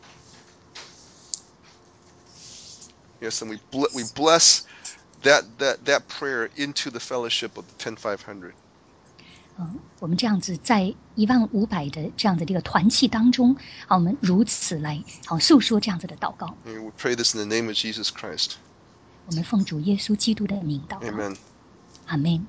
Yes, and we ble- we bless that that that prayer into the fellowship of the ten five hundred. 嗯，我们这样子在一万五百的这样的这个团契当中，啊，我们如此来好诉说这样子的祷告。 And we pray this in the name of Jesus Christ. 我们奉主耶稣基督的名祷告， Amen. 阿门。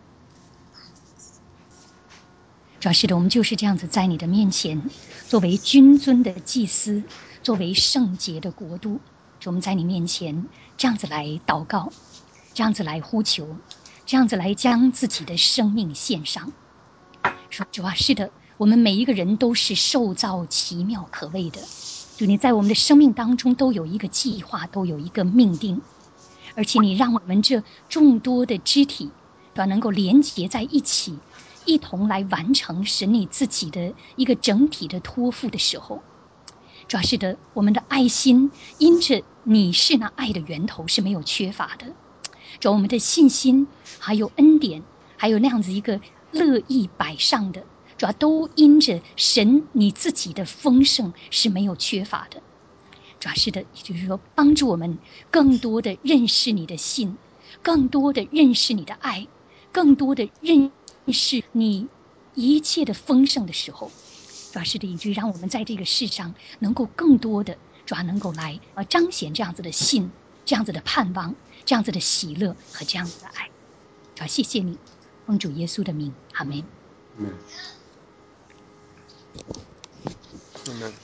主要是的，我们就是这样子在你的面前，作为君尊的祭司，作为圣洁的国度，主，我们在你面前这样子来祷告，这样子来呼求，这样子来将自己的生命献上。说主啊，是的，我们每一个人都是受造奇妙可畏的。主，你在我们的生命当中都有一个计划，都有一个命定，而且你让我们这众多的肢体，对吧，能够连结在一起，一同来完成神你自己的一个整体的托付的时候，主要是的，我们的爱心因着你是那爱的源头是没有缺乏的。主要我们的信心，还有恩典，还有那样子一个乐意摆上的，主要都因着神你自己的丰盛是没有缺乏的。主要是的，也就是说，帮助我们更多的认识你的信，更多的认识你的爱，更多的认识你一切的丰盛的时候，主要是的，以至于让我们在这个世上能够更多的，主要能够来呃彰显这样子的信，这样子的盼望，这样子的喜乐和这样子的爱。主要谢谢你，奉主耶稣的名，阿门。 嗯， Amen.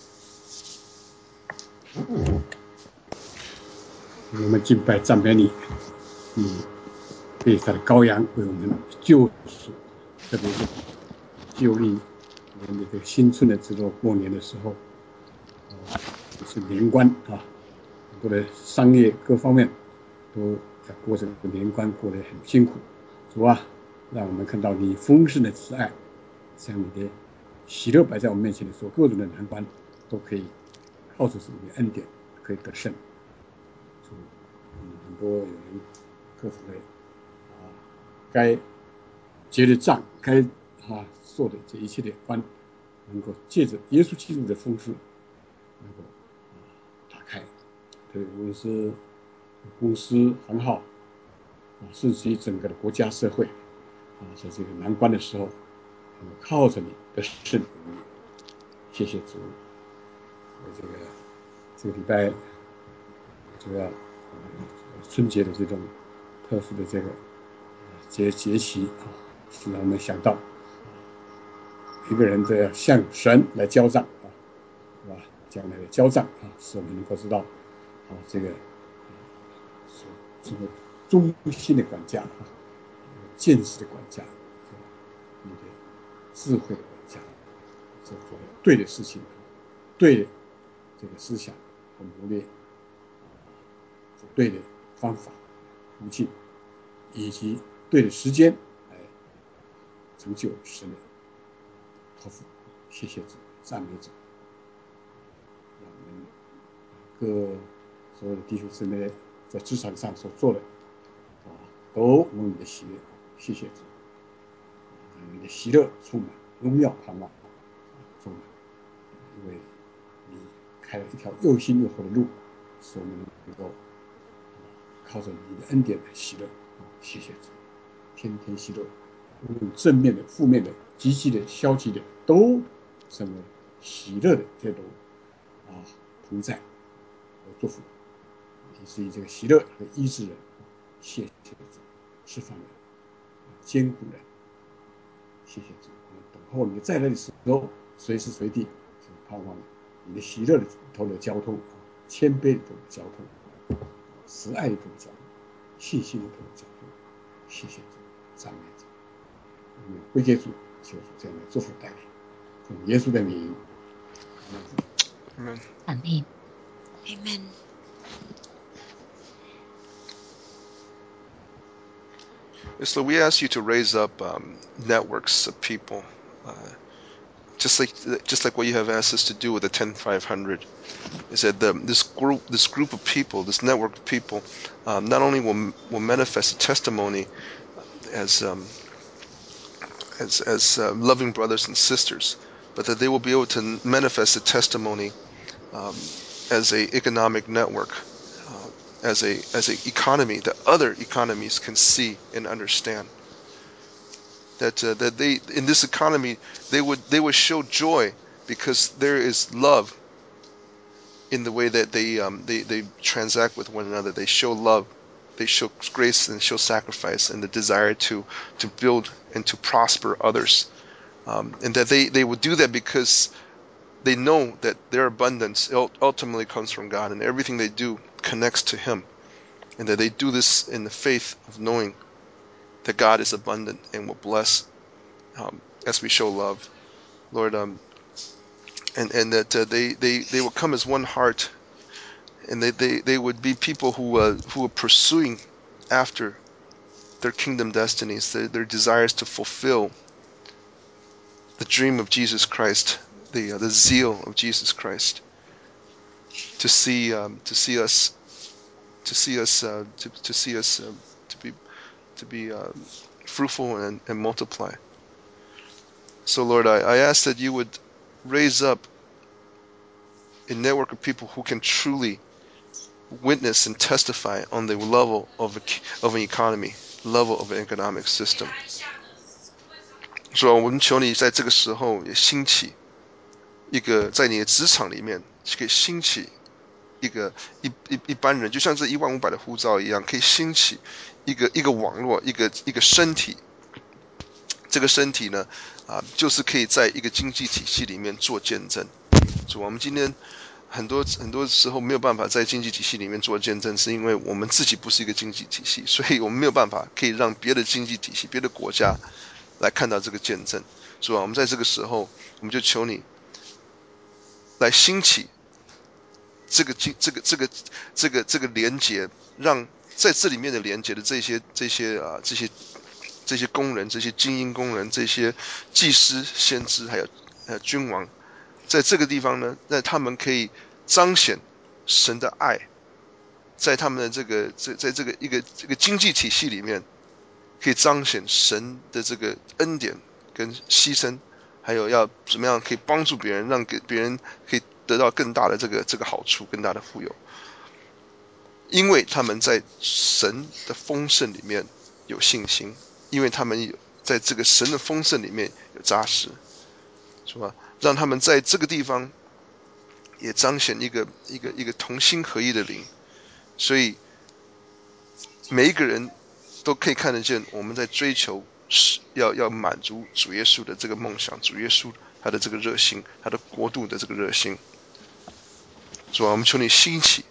我们敬拜赞美你，你被他的羔羊为我们救赎，特别是救历我们这个新春的直到过年的时候，呃，是年关啊，很多的商业各方面都在过这个年关，过得很辛苦。主啊，让我们看到你丰盛的慈爱，将你的喜乐摆在我们面前的时候，各种的难关都可以靠着你的恩典可以得胜。主，嗯，很多有人各种的啊，该结的账，该啊做的这一切的关，能够借着耶稣基督的丰盛，能够啊打开。对，无论是公司行号啊，甚至于整个的国家社会啊，在这个难关的时候，我们靠着你的圣灵，谢谢主。这个这个礼拜主要春节的这种特殊的这个节节期啊，是让我们想到一个人都要向神来交账啊，是吧？将来的交账啊，使我们能够知道啊，这个是这个忠心的管家啊，见识的管家，你的智慧的家，做做对的事情，对的这个思想和磨练，做对的方法途径，以及对的时间来成就神的托付。谢谢主，赞美主。让我们各所有的弟兄姊妹在职场上所做的啊，都蒙你的喜悦。谢谢主，让你的喜乐充满，荣耀盼望充满，因为你开了一条又新又厚的路，使我们能够靠着你的恩典来喜乐。谢谢主，天天喜乐，无论正面的、负面的、积极的、消极的，都成为喜乐的这种啊同在和祝福，以至于这个喜乐和医治人。谢谢主，释放人，坚固人。谢谢主，我们等候你再来的时候，随时随地就盼望你的喜乐的头的交通，谦卑的头的交通，慈爱的头的交通，信心的头的交通。谢谢主，赞美主，我们归结主，求主这样的祝福带领，奉耶稣的名， 阿门。 阿门。 Amen. Yes, Lord, we ask you to raise up um, networks of people, uh, just like just like what you have asked us to do with the ten five hundred. Is that the, this group this group of people, this network of people, um, not only will will manifest a testimony as um, as as uh, loving brothers and sisters, but that they will be able to manifest a testimony um, as a economic network, uh, as a as an economy that other economies can see and understand. That uh, that they in this economy they would they would show joy because there is love in the way that they um, they they transact with one another. They show love, they show grace and show sacrifice and the desire to to build and to prosper others. Um, and that they, they would do that because they know that their abundance ultimately comes from God, and everything they do connects to Him, and that they do this in the faith of knowing that God is abundant and will bless um, as we show love, Lord. Um, and and that uh, they they they will come as one heart, and they they, they would be people who uh, who are pursuing after their kingdom destinies, their, their desires to fulfill the dream of Jesus Christ, the uh, the zeal of Jesus Christ, to see um, to see us to see us uh, to to see us uh, to be to be uh, fruitful and, and multiply. So Lord, I, I ask that you would raise up a network of people who can truly witness and testify on the level of a, of an economy, level of an economic system. 说我们求你在这个时候也兴起一个在你的职场里面可以兴起一个一一一般人，就像这一万五百的护照一样，可以兴起一个一个网络，一个一个身体。这个身体呢，啊，就是可以在一个经济体系里面做见证。主，我们今天很多很多时候没有办法在经济体系里面做见证，是因为我们自己不是一个经济体系，所以我们没有办法可以让别的经济体系、别的国家来看到这个见证。主啊，我们在这个时候，我们就求你来兴起这个这个这个这个这个连结，让在这里面的连结的这些这些啊这些这些工人、这些精英工人、这些祭司、先知，还有还有君王，在这个地方呢，那他们可以彰显神的爱，在他们的这个在在这个一个这个经济体系里面，可以彰显神的这个恩典跟牺牲，还有要怎么样可以帮助别人，让给别人可以得到更大的这个这个好处，更大的富有，因为他们在神的丰盛里面有信心，因为他们有在这个神的丰盛里面有扎实，是吧？让他们在这个地方也彰显一个一个一个同心合一的灵，所以每一个人都可以看得见我们在追求要要满足主耶稣的这个梦想，主耶稣他的这个热心，他的国度的这个热心。主啊，我们求你兴起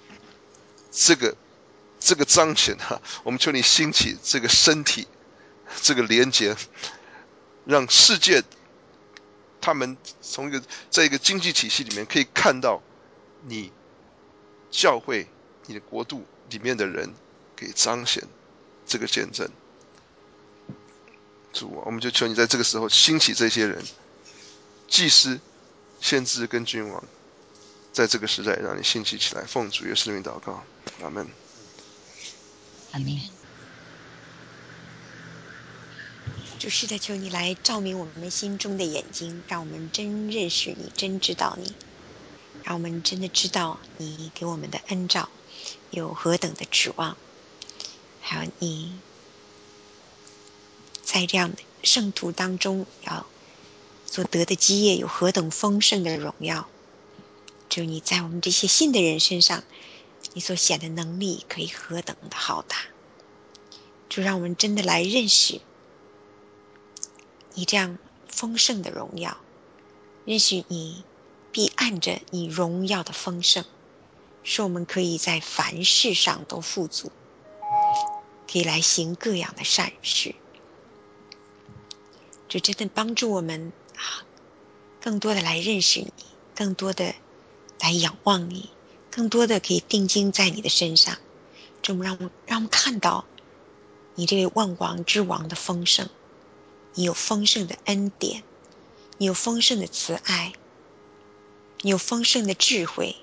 这个这个彰显哈，我们求你兴起这个身体这个连结，让世界他们从一个在一个经济体系里面可以看到你教会、你的国度里面的人可以彰显这个见证。主啊，我们就求你在这个时候兴起这些人，祭司、先知跟君王，在这个时代让你兴起起来。奉主耶稣的名祷告，阿们。 阿门。 主，是的，求你来照明我们心中的眼睛，让我们真认识你，真知道你，让我们真的知道你给我们的恩召有何等的指望，还有你在这样的圣徒当中要所得的基业有何等丰盛的荣耀。就你在我们这些信的人身上，你所显的能力可以何等的浩大。就让我们真的来认识你这样丰盛的荣耀，认识你必按着你荣耀的丰盛，使我们可以在凡事上都富足，可以来行各样的善事。就真的帮助我们啊，更多的来认识你，更多的来仰望你，更多的可以定睛在你的身上。这么让我让我们看到你这位万王之王的丰盛，你有丰盛的恩典，你有丰盛的慈爱，你有丰盛的智慧。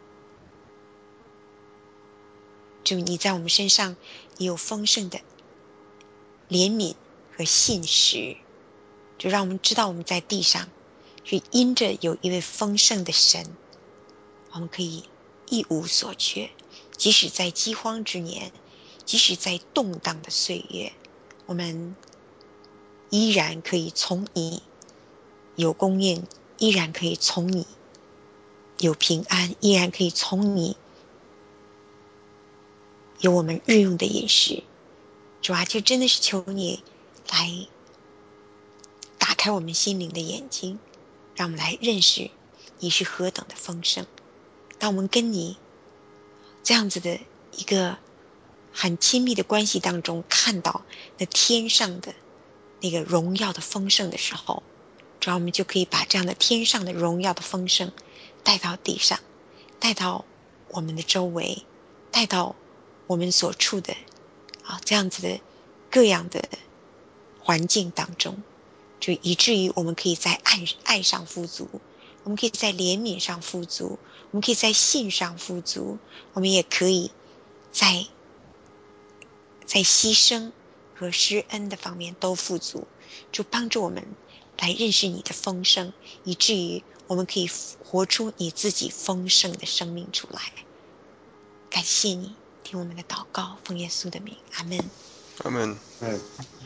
就你在我们身上也有丰盛的怜悯和信实，就让我们知道我们在地上是因着有一位丰盛的神，我们可以一无所缺。即使在饥荒之年，即使在动荡的岁月，我们依然可以从你有供应，依然可以从你有平安，依然可以从你有我们日用的饮食。主啊，就真的是求你来打开我们心灵的眼睛，让我们来认识你是何等的丰盛。当我们跟你这样子的一个很亲密的关系当中，看到那天上的那个荣耀的丰盛的时候，主要我们就可以把这样的天上的荣耀的丰盛带到地上，带到我们的周围，带到我们所处的啊这样子的各样的环境当中，就以至于我们可以在爱爱上富足，我们可以在怜悯上富足，我们可以在信上富足，我们也可以在在牺牲和施恩的方面都富足，就帮助我们来认识你的丰盛，以至于我们可以活出你自己丰盛的生命出来。感谢你听我们的祷告，奉耶稣的名，阿们。 阿们。 嗯，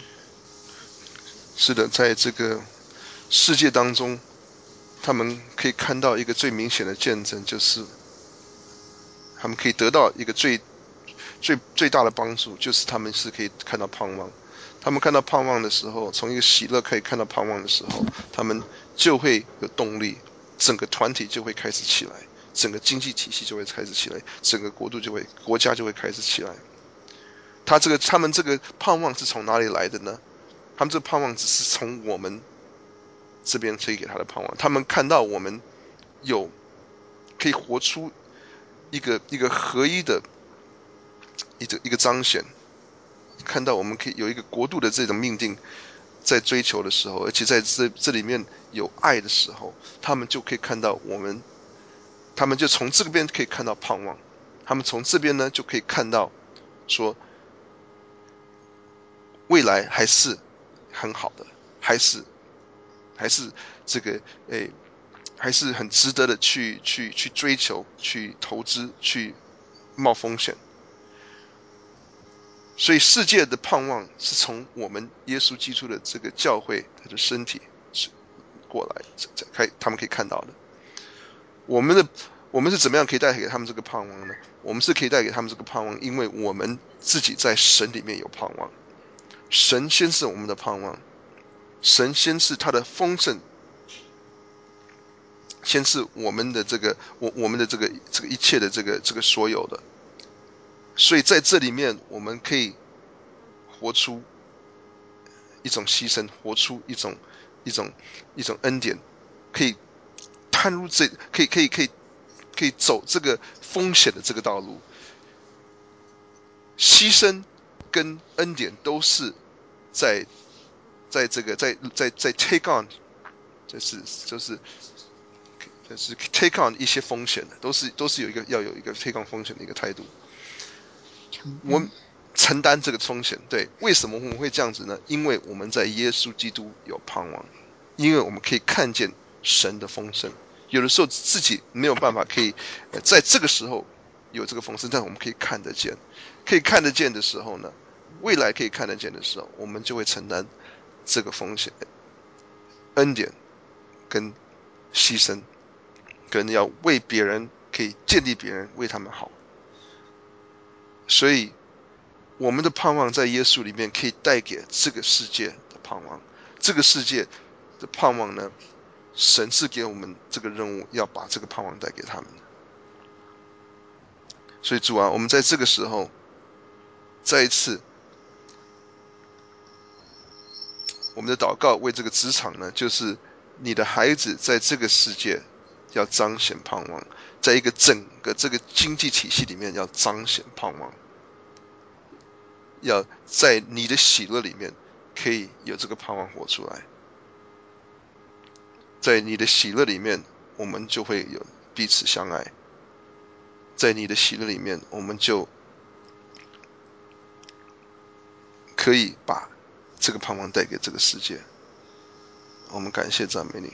是的，在这个世界当中，他们可以看到一个最明显的见证，就是他们可以得到一个最最最大的帮助，就是他们是可以看到盼望。他们看到盼望的时候，从一个喜乐可以看到盼望的时候，他们就会有动力，整个团体就会开始起来，整个经济体系就会开始起来，整个国度就会国家就会开始起来。他这个他们这个盼望是从哪里来的呢？他们这个盼望只是从我们这边可以给他的盼望。他们看到我们有可以活出一个一个合一的一个一个彰显，看到我们可以有一个国度的这种命定在追求的时候，而且在这这里面有爱的时候，他们就可以看到我们，他们就从这边可以看到盼望，他们从这边呢就可以看到说未来还是很好的，还是还是这个诶，还是很值得的去去去追求、去投资、去冒风险。所以世界的盼望是从我们耶稣基督的这个教会他的身体过来，开他们可以看到的。我们的我们是怎么样可以带给他们这个盼望呢？我们是可以带给他们这个盼望，因为我们自己在神里面有盼望。神先是我们的盼望，神先是他的丰盛，先是我们的这个我我们的这个这个一切的这个这个所有的。所以在这里面，我们可以活出一种牺牲，活出一种一种一种恩典，可以探入这，可以可以可以可以走这个风险的这个道路。牺牲跟恩典都是在在这个在在在 take on， 就是就是就是 take on 一些风险的，都是都是有一个要有一个 take on 风险的一个态度。我们承担这个风险，对，为什么我们会这样子呢？因为我们在耶稣基督有盼望，因为我们可以看见神的丰盛。有的时候自己没有办法可以、呃、在这个时候有这个丰盛，但我们可以看得见，可以看得见的时候呢，未来可以看得见的时候，我们就会承担这个风险、恩典跟牺牲，跟要为别人可以建立别人，为他们好。所以我们的盼望在耶稣里面可以带给这个世界的盼望，这个世界的盼望呢，神是给我们这个任务，要把这个盼望带给他们。所以主啊，我们在这个时候再一次，我们的祷告为这个职场呢，就是你的孩子在这个世界要彰显盼望，在一个整个这个经济体系里面要彰显盼望，要在你的喜乐里面可以有这个盼望活出来。在你的喜乐里面，我们就会有彼此相爱。在你的喜乐里面，我们就可以把这个盼望带给这个世界。我们感谢赞美你。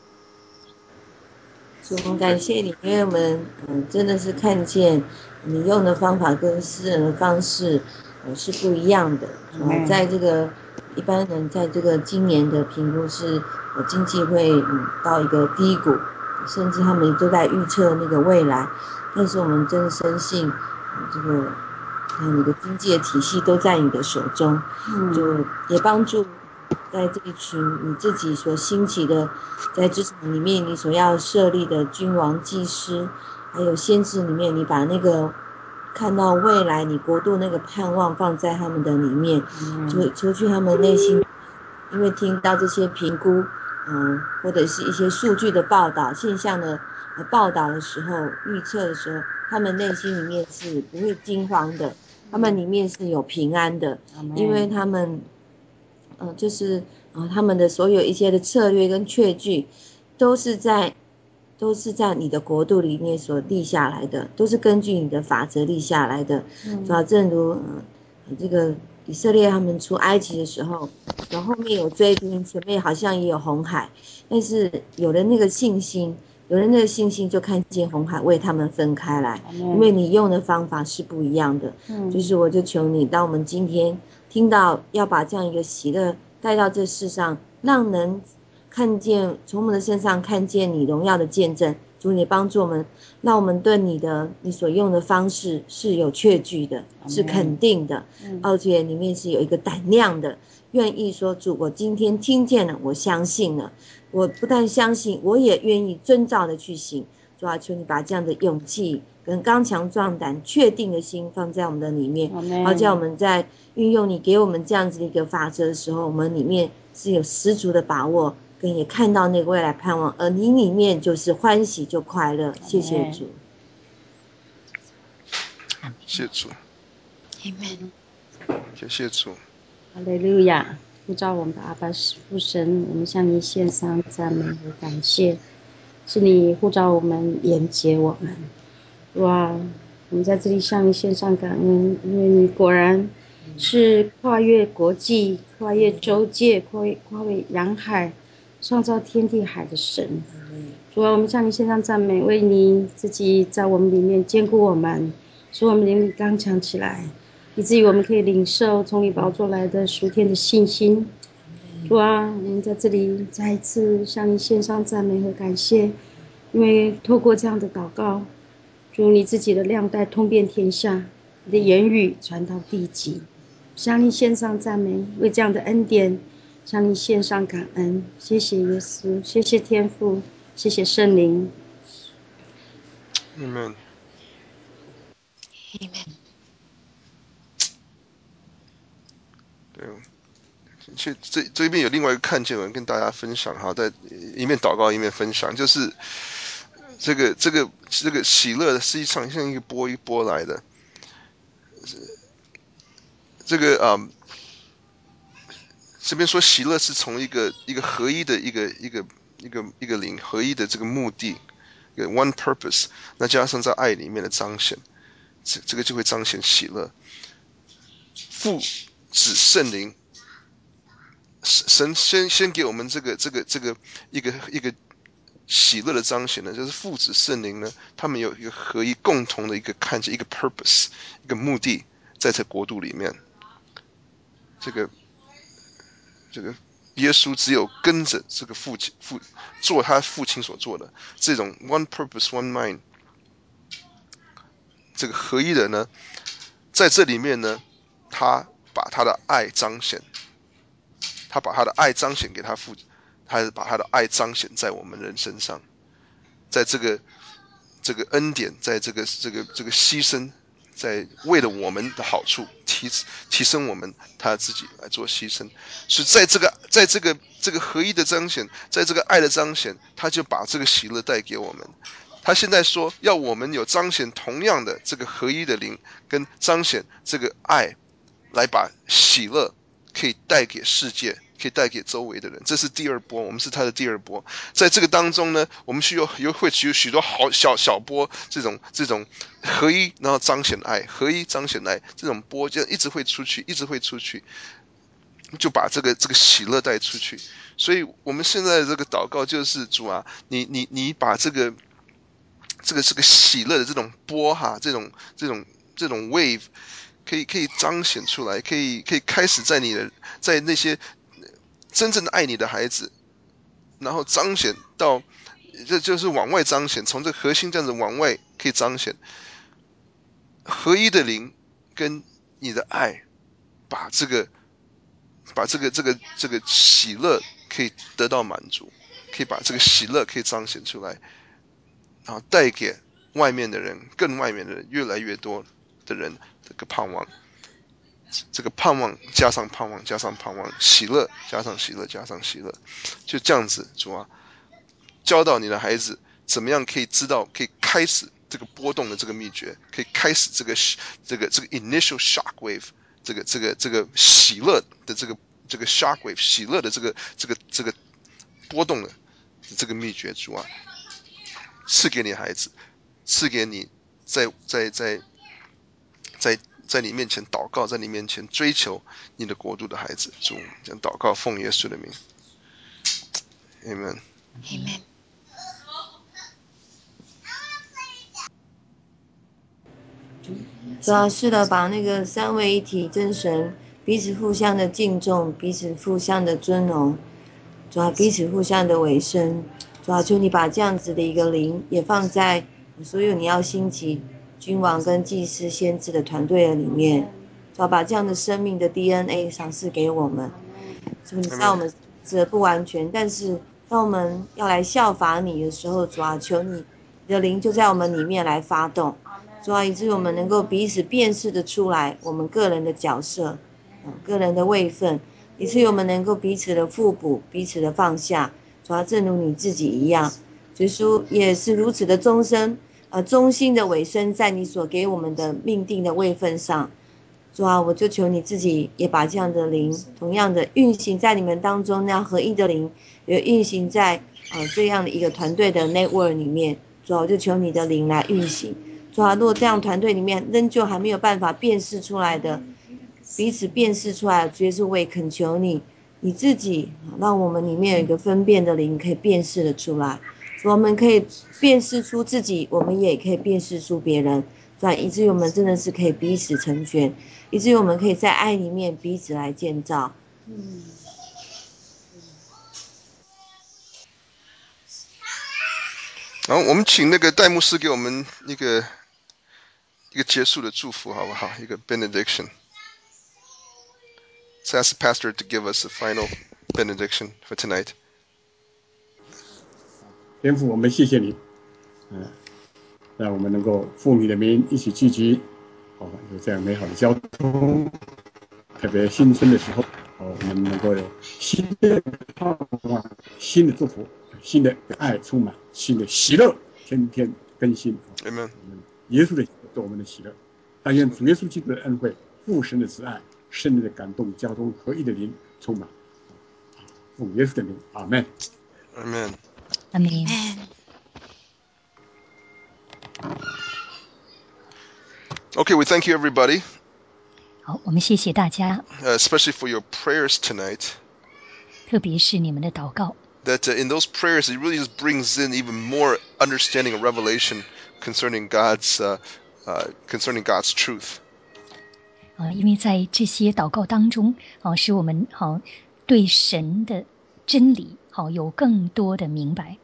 主，我们感谢你，因为我们嗯真的是看见你用的方法跟私人的方式呃是不一样的。嗯，在这个一般人在这个今年的评估是呃经济会嗯到一个低谷，甚至他们都在预测那个未来。但是我们真的深信，嗯、这个嗯你的经济的体系都在你的手中，就也帮助在这一群你自己所兴起的，在职场里面你所要设立的君王祭司，还有先知里面，你把那个看到未来你国度那个盼望放在他们的里面，就求去他们内心，因为听到这些评估，嗯，或者是一些数据的报道、现象的报道的时候、预测的时候，他们内心里面是不会惊慌的，他们里面是有平安的，因为他们。嗯、呃，就是啊、呃，他们的所有一些的策略跟确据，都是在都是在你的国度里面所立下来的，都是根据你的法则立下来的。主要正如、呃、这个以色列他们出埃及的时候，然后后面有追兵，前面好像也有红海，但是有了那个信心，有了那个信心，就看见红海为他们分开来，因为你用的方法是不一样的。就是我就求你，当我们今天听到要把这样一个喜乐带到这世上，让人看见，从我们的身上看见你荣耀的见证。主，你帮助我们，让我们对你的你所用的方式是有确据的，是肯定的，而且里面是有一个胆量的，愿意说主，我今天听见了，我相信了，我不但相信，我也愿意遵照的去行。主啊，求你把这样的勇气跟刚强壮胆、确定的心放在我们的里面，好叫我们在运用你给我们这样子的一个法则的时候，我们里面是有十足的把握，跟也看到那个未来盼望，而你里面就是欢喜就快乐。谢谢主， 谢谢主， Amen。 谢谢主。 哈利路亚！呼召我们的阿爸父神，我们向你献上赞美和感谢，是你呼召我们，连接我们。哇！我们在这里向你献上感恩，因为你果然是跨越国际、跨越州界、跨越跨越洋海、创造天地海的神。主啊，我们向你献上赞美，为你自己在我们里面坚固我们，使我们灵里刚强起来，以至于我们可以领受从你宝座来的属天的信心。主啊，我们在这里再一次向你献上赞美和感谢，因为透过这样的祷告，主你自己的亮带通遍天下，你的言语传到地极，向你献上赞美，为这样的恩典向你献上感恩。谢谢耶稣，谢谢天父，谢谢圣灵。 Amen。 Amen。 对， 去这这边有另外一个看见文跟大家分享哈，在一面祷告一面分享，就是这个这个这个喜乐实际上像一个波一波来的，这个啊、嗯，这边说喜乐是从一个一个合一的一个一个一个一个灵合一的这个目的，一个 one purpose， 那加上在爱里面的彰显，这这个就会彰显喜乐。父子圣灵，神先先给我们这个这个这个一个一个喜乐的彰显呢，就是父子圣灵呢，他们有一个合一共同的一个看见一个 purpose， 一个目的，在这国度里面，这个这个耶稣只有跟着这个父亲父做他父亲所做的这种 one purpose one mind， 这个合一的呢，在这里面呢，他把他的爱彰显，他把他的爱彰显给他父，他把他的爱彰显在我们人身上，在这个这个恩典，在这个这个这个牺牲，在为了我们的好处提提升我们，他自己来做牺牲，所以在这个在这个这个合一的彰显，在这个爱的彰显，他就把这个喜乐带给我们。他现在说要我们有彰显同样的这个合一的灵，跟彰显这个爱，来把喜乐可以带给世界，可以带给周围的人。这是第二波，我们是他的第二波。在这个当中呢，我们需要有会有许多好小小波，这种这种合一，然后彰显爱，合一彰显爱，这种波就一直会出去，一直会出去，就把这个这个喜乐带出去。所以我们现在的这个祷告就是主啊，你你你把这个这个这个喜乐的这种波哈，这种这种这种 wave。可以可以彰显出来，可以可以开始在你的在那些真正的爱你的孩子，然后彰显到，这就是往外彰显，从这核心这样子往外可以彰显合一的灵跟你的爱，把这个把这个这个这个喜乐可以得到满足，可以把这个喜乐可以彰显出来，然后带给外面的人，更外面的人，越来越多的人这个盼望。这个盼望加上盼望加上盼望，喜乐加上喜乐加上喜乐，就这样子，主啊，教导你的孩子怎么样可以知道，可以开始这个波动的这个秘诀，可以开始这个这个这个 initial shock wave， 这个这个这个喜乐的这个这个 shock wave， 喜乐的这个这个这个波动的这个秘诀，主啊，赐给你孩子，赐给你在在在在在你面前祷告，在你面前追求你的国度的孩子，主，这样祷告，奉耶稣的名 ，Amen。 Amen。 主要是的，把那个三位一体真神彼此互相的敬重，彼此互相的尊荣，主要彼此互相的委身，主要求你把这样子的一个灵也放在所有你要兴起君王跟祭司先知的团队的里面，主要把这样的生命的 D N A 赏赐给我们。主，你知道我们这不完全，但是当我们要来效法你的时候，主啊，求你你的灵就在我们里面来发动，主啊，以至于我们能够彼此辨识的出来我们个人的角色，嗯，个人的位分，以至于我们能够彼此的互补，彼此的放下。主啊，正如你自己一样，耶稣也是如此的终身，呃，忠心的委身在你所给我们的命定的位分上。主啊，我就求你自己也把这样的灵同样的运行在你们当中，那样合一的灵也运行在呃这样的一个团队的 network 里面。主啊，我就求你的灵来运行。主啊，如果这样团队里面仍旧还没有办法辨识出来的，彼此辨识出来，主耶稣，我也恳求你，你自己让我们里面有一个分辨的灵，可以辨识的出来。我们可以辨识出自己，我们也可以辨识出别人，对，以至于我们真的是可以彼此成全，以至于我们可以在爱里面彼此来建造。 嗯， 然后我们请那个戴牧师给我们一个一个结束的祝福，好不好？一个 benediction。So ask the pastor to give us a final benediction for tonight. 天父，我们谢谢你，嗯、呃，让我们能够奉你的名一起聚集，哦，有这样美好的交通，特别新春的时候。 哦，我们能够有新的盼望、新的祝福、新的爱充满、新的喜乐，天天更新。 Amen。 耶稣的做我们的喜乐，但愿主耶稣基督的恩惠、父神的慈爱、圣灵的感动、交通合一的灵充满。奉耶稣的名，阿门。 Amen。 阿门。 Okay, we thank you everybody. 好，我们谢谢大家， uh, especially for your prayers tonight. 特别是你们的祷告。 That uh, in those prayers, it really just brings in even more understanding and revelation concerning God's uh, uh, concerning God's truth. 啊，因为在这些祷告当中，啊，使我们好对神的真理好有更多的明白。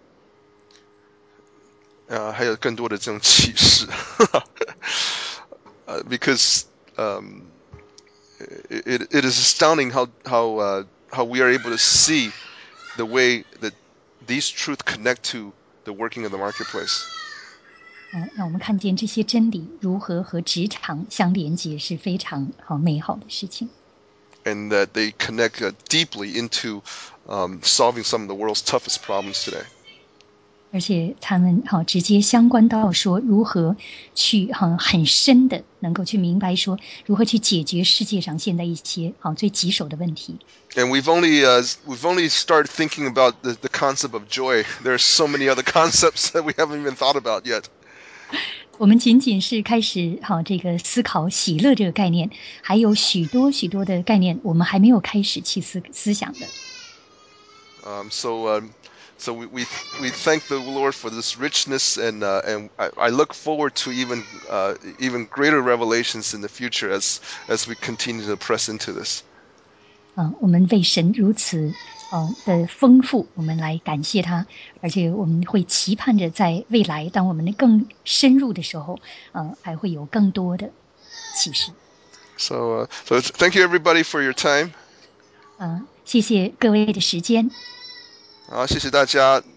呃，还有更多的这种启示。uh, because um, it, it is astounding how how uh, how we are able to see the way that these truths connect to the working of the marketplace. 嗯，让我们看见这些真理如何和职场相连接，是非常好美好的事情。 And that they connect uh, deeply into um, solving some of the world's toughest problems today. 而且他们好直接相关到说如何去很很深的能够去明白说如何去解决世界上现在一些好最棘手的问题。 And we've only uh, we've only started thinking about the, the concept of joy. There are so many other concepts that we haven't even thought about yet. 我们仅仅是开始好这个思考喜乐这个概念，还有许多许多的概念我们还没有开始去思思想的。 Um, so um, so we, we we thank the Lord for this richness, and uh, and I, I look forward to even uh, even greater revelations in the future as as we continue to press into this. 啊，我们为神如此啊的丰富，我们来感谢他，而且我们会期盼着在未来，当我们更深入的时候，呃，还会有更多的启示。 So uh, so thank you everybody for your time. 啊，谢谢各位的时间。 好，谢谢大家。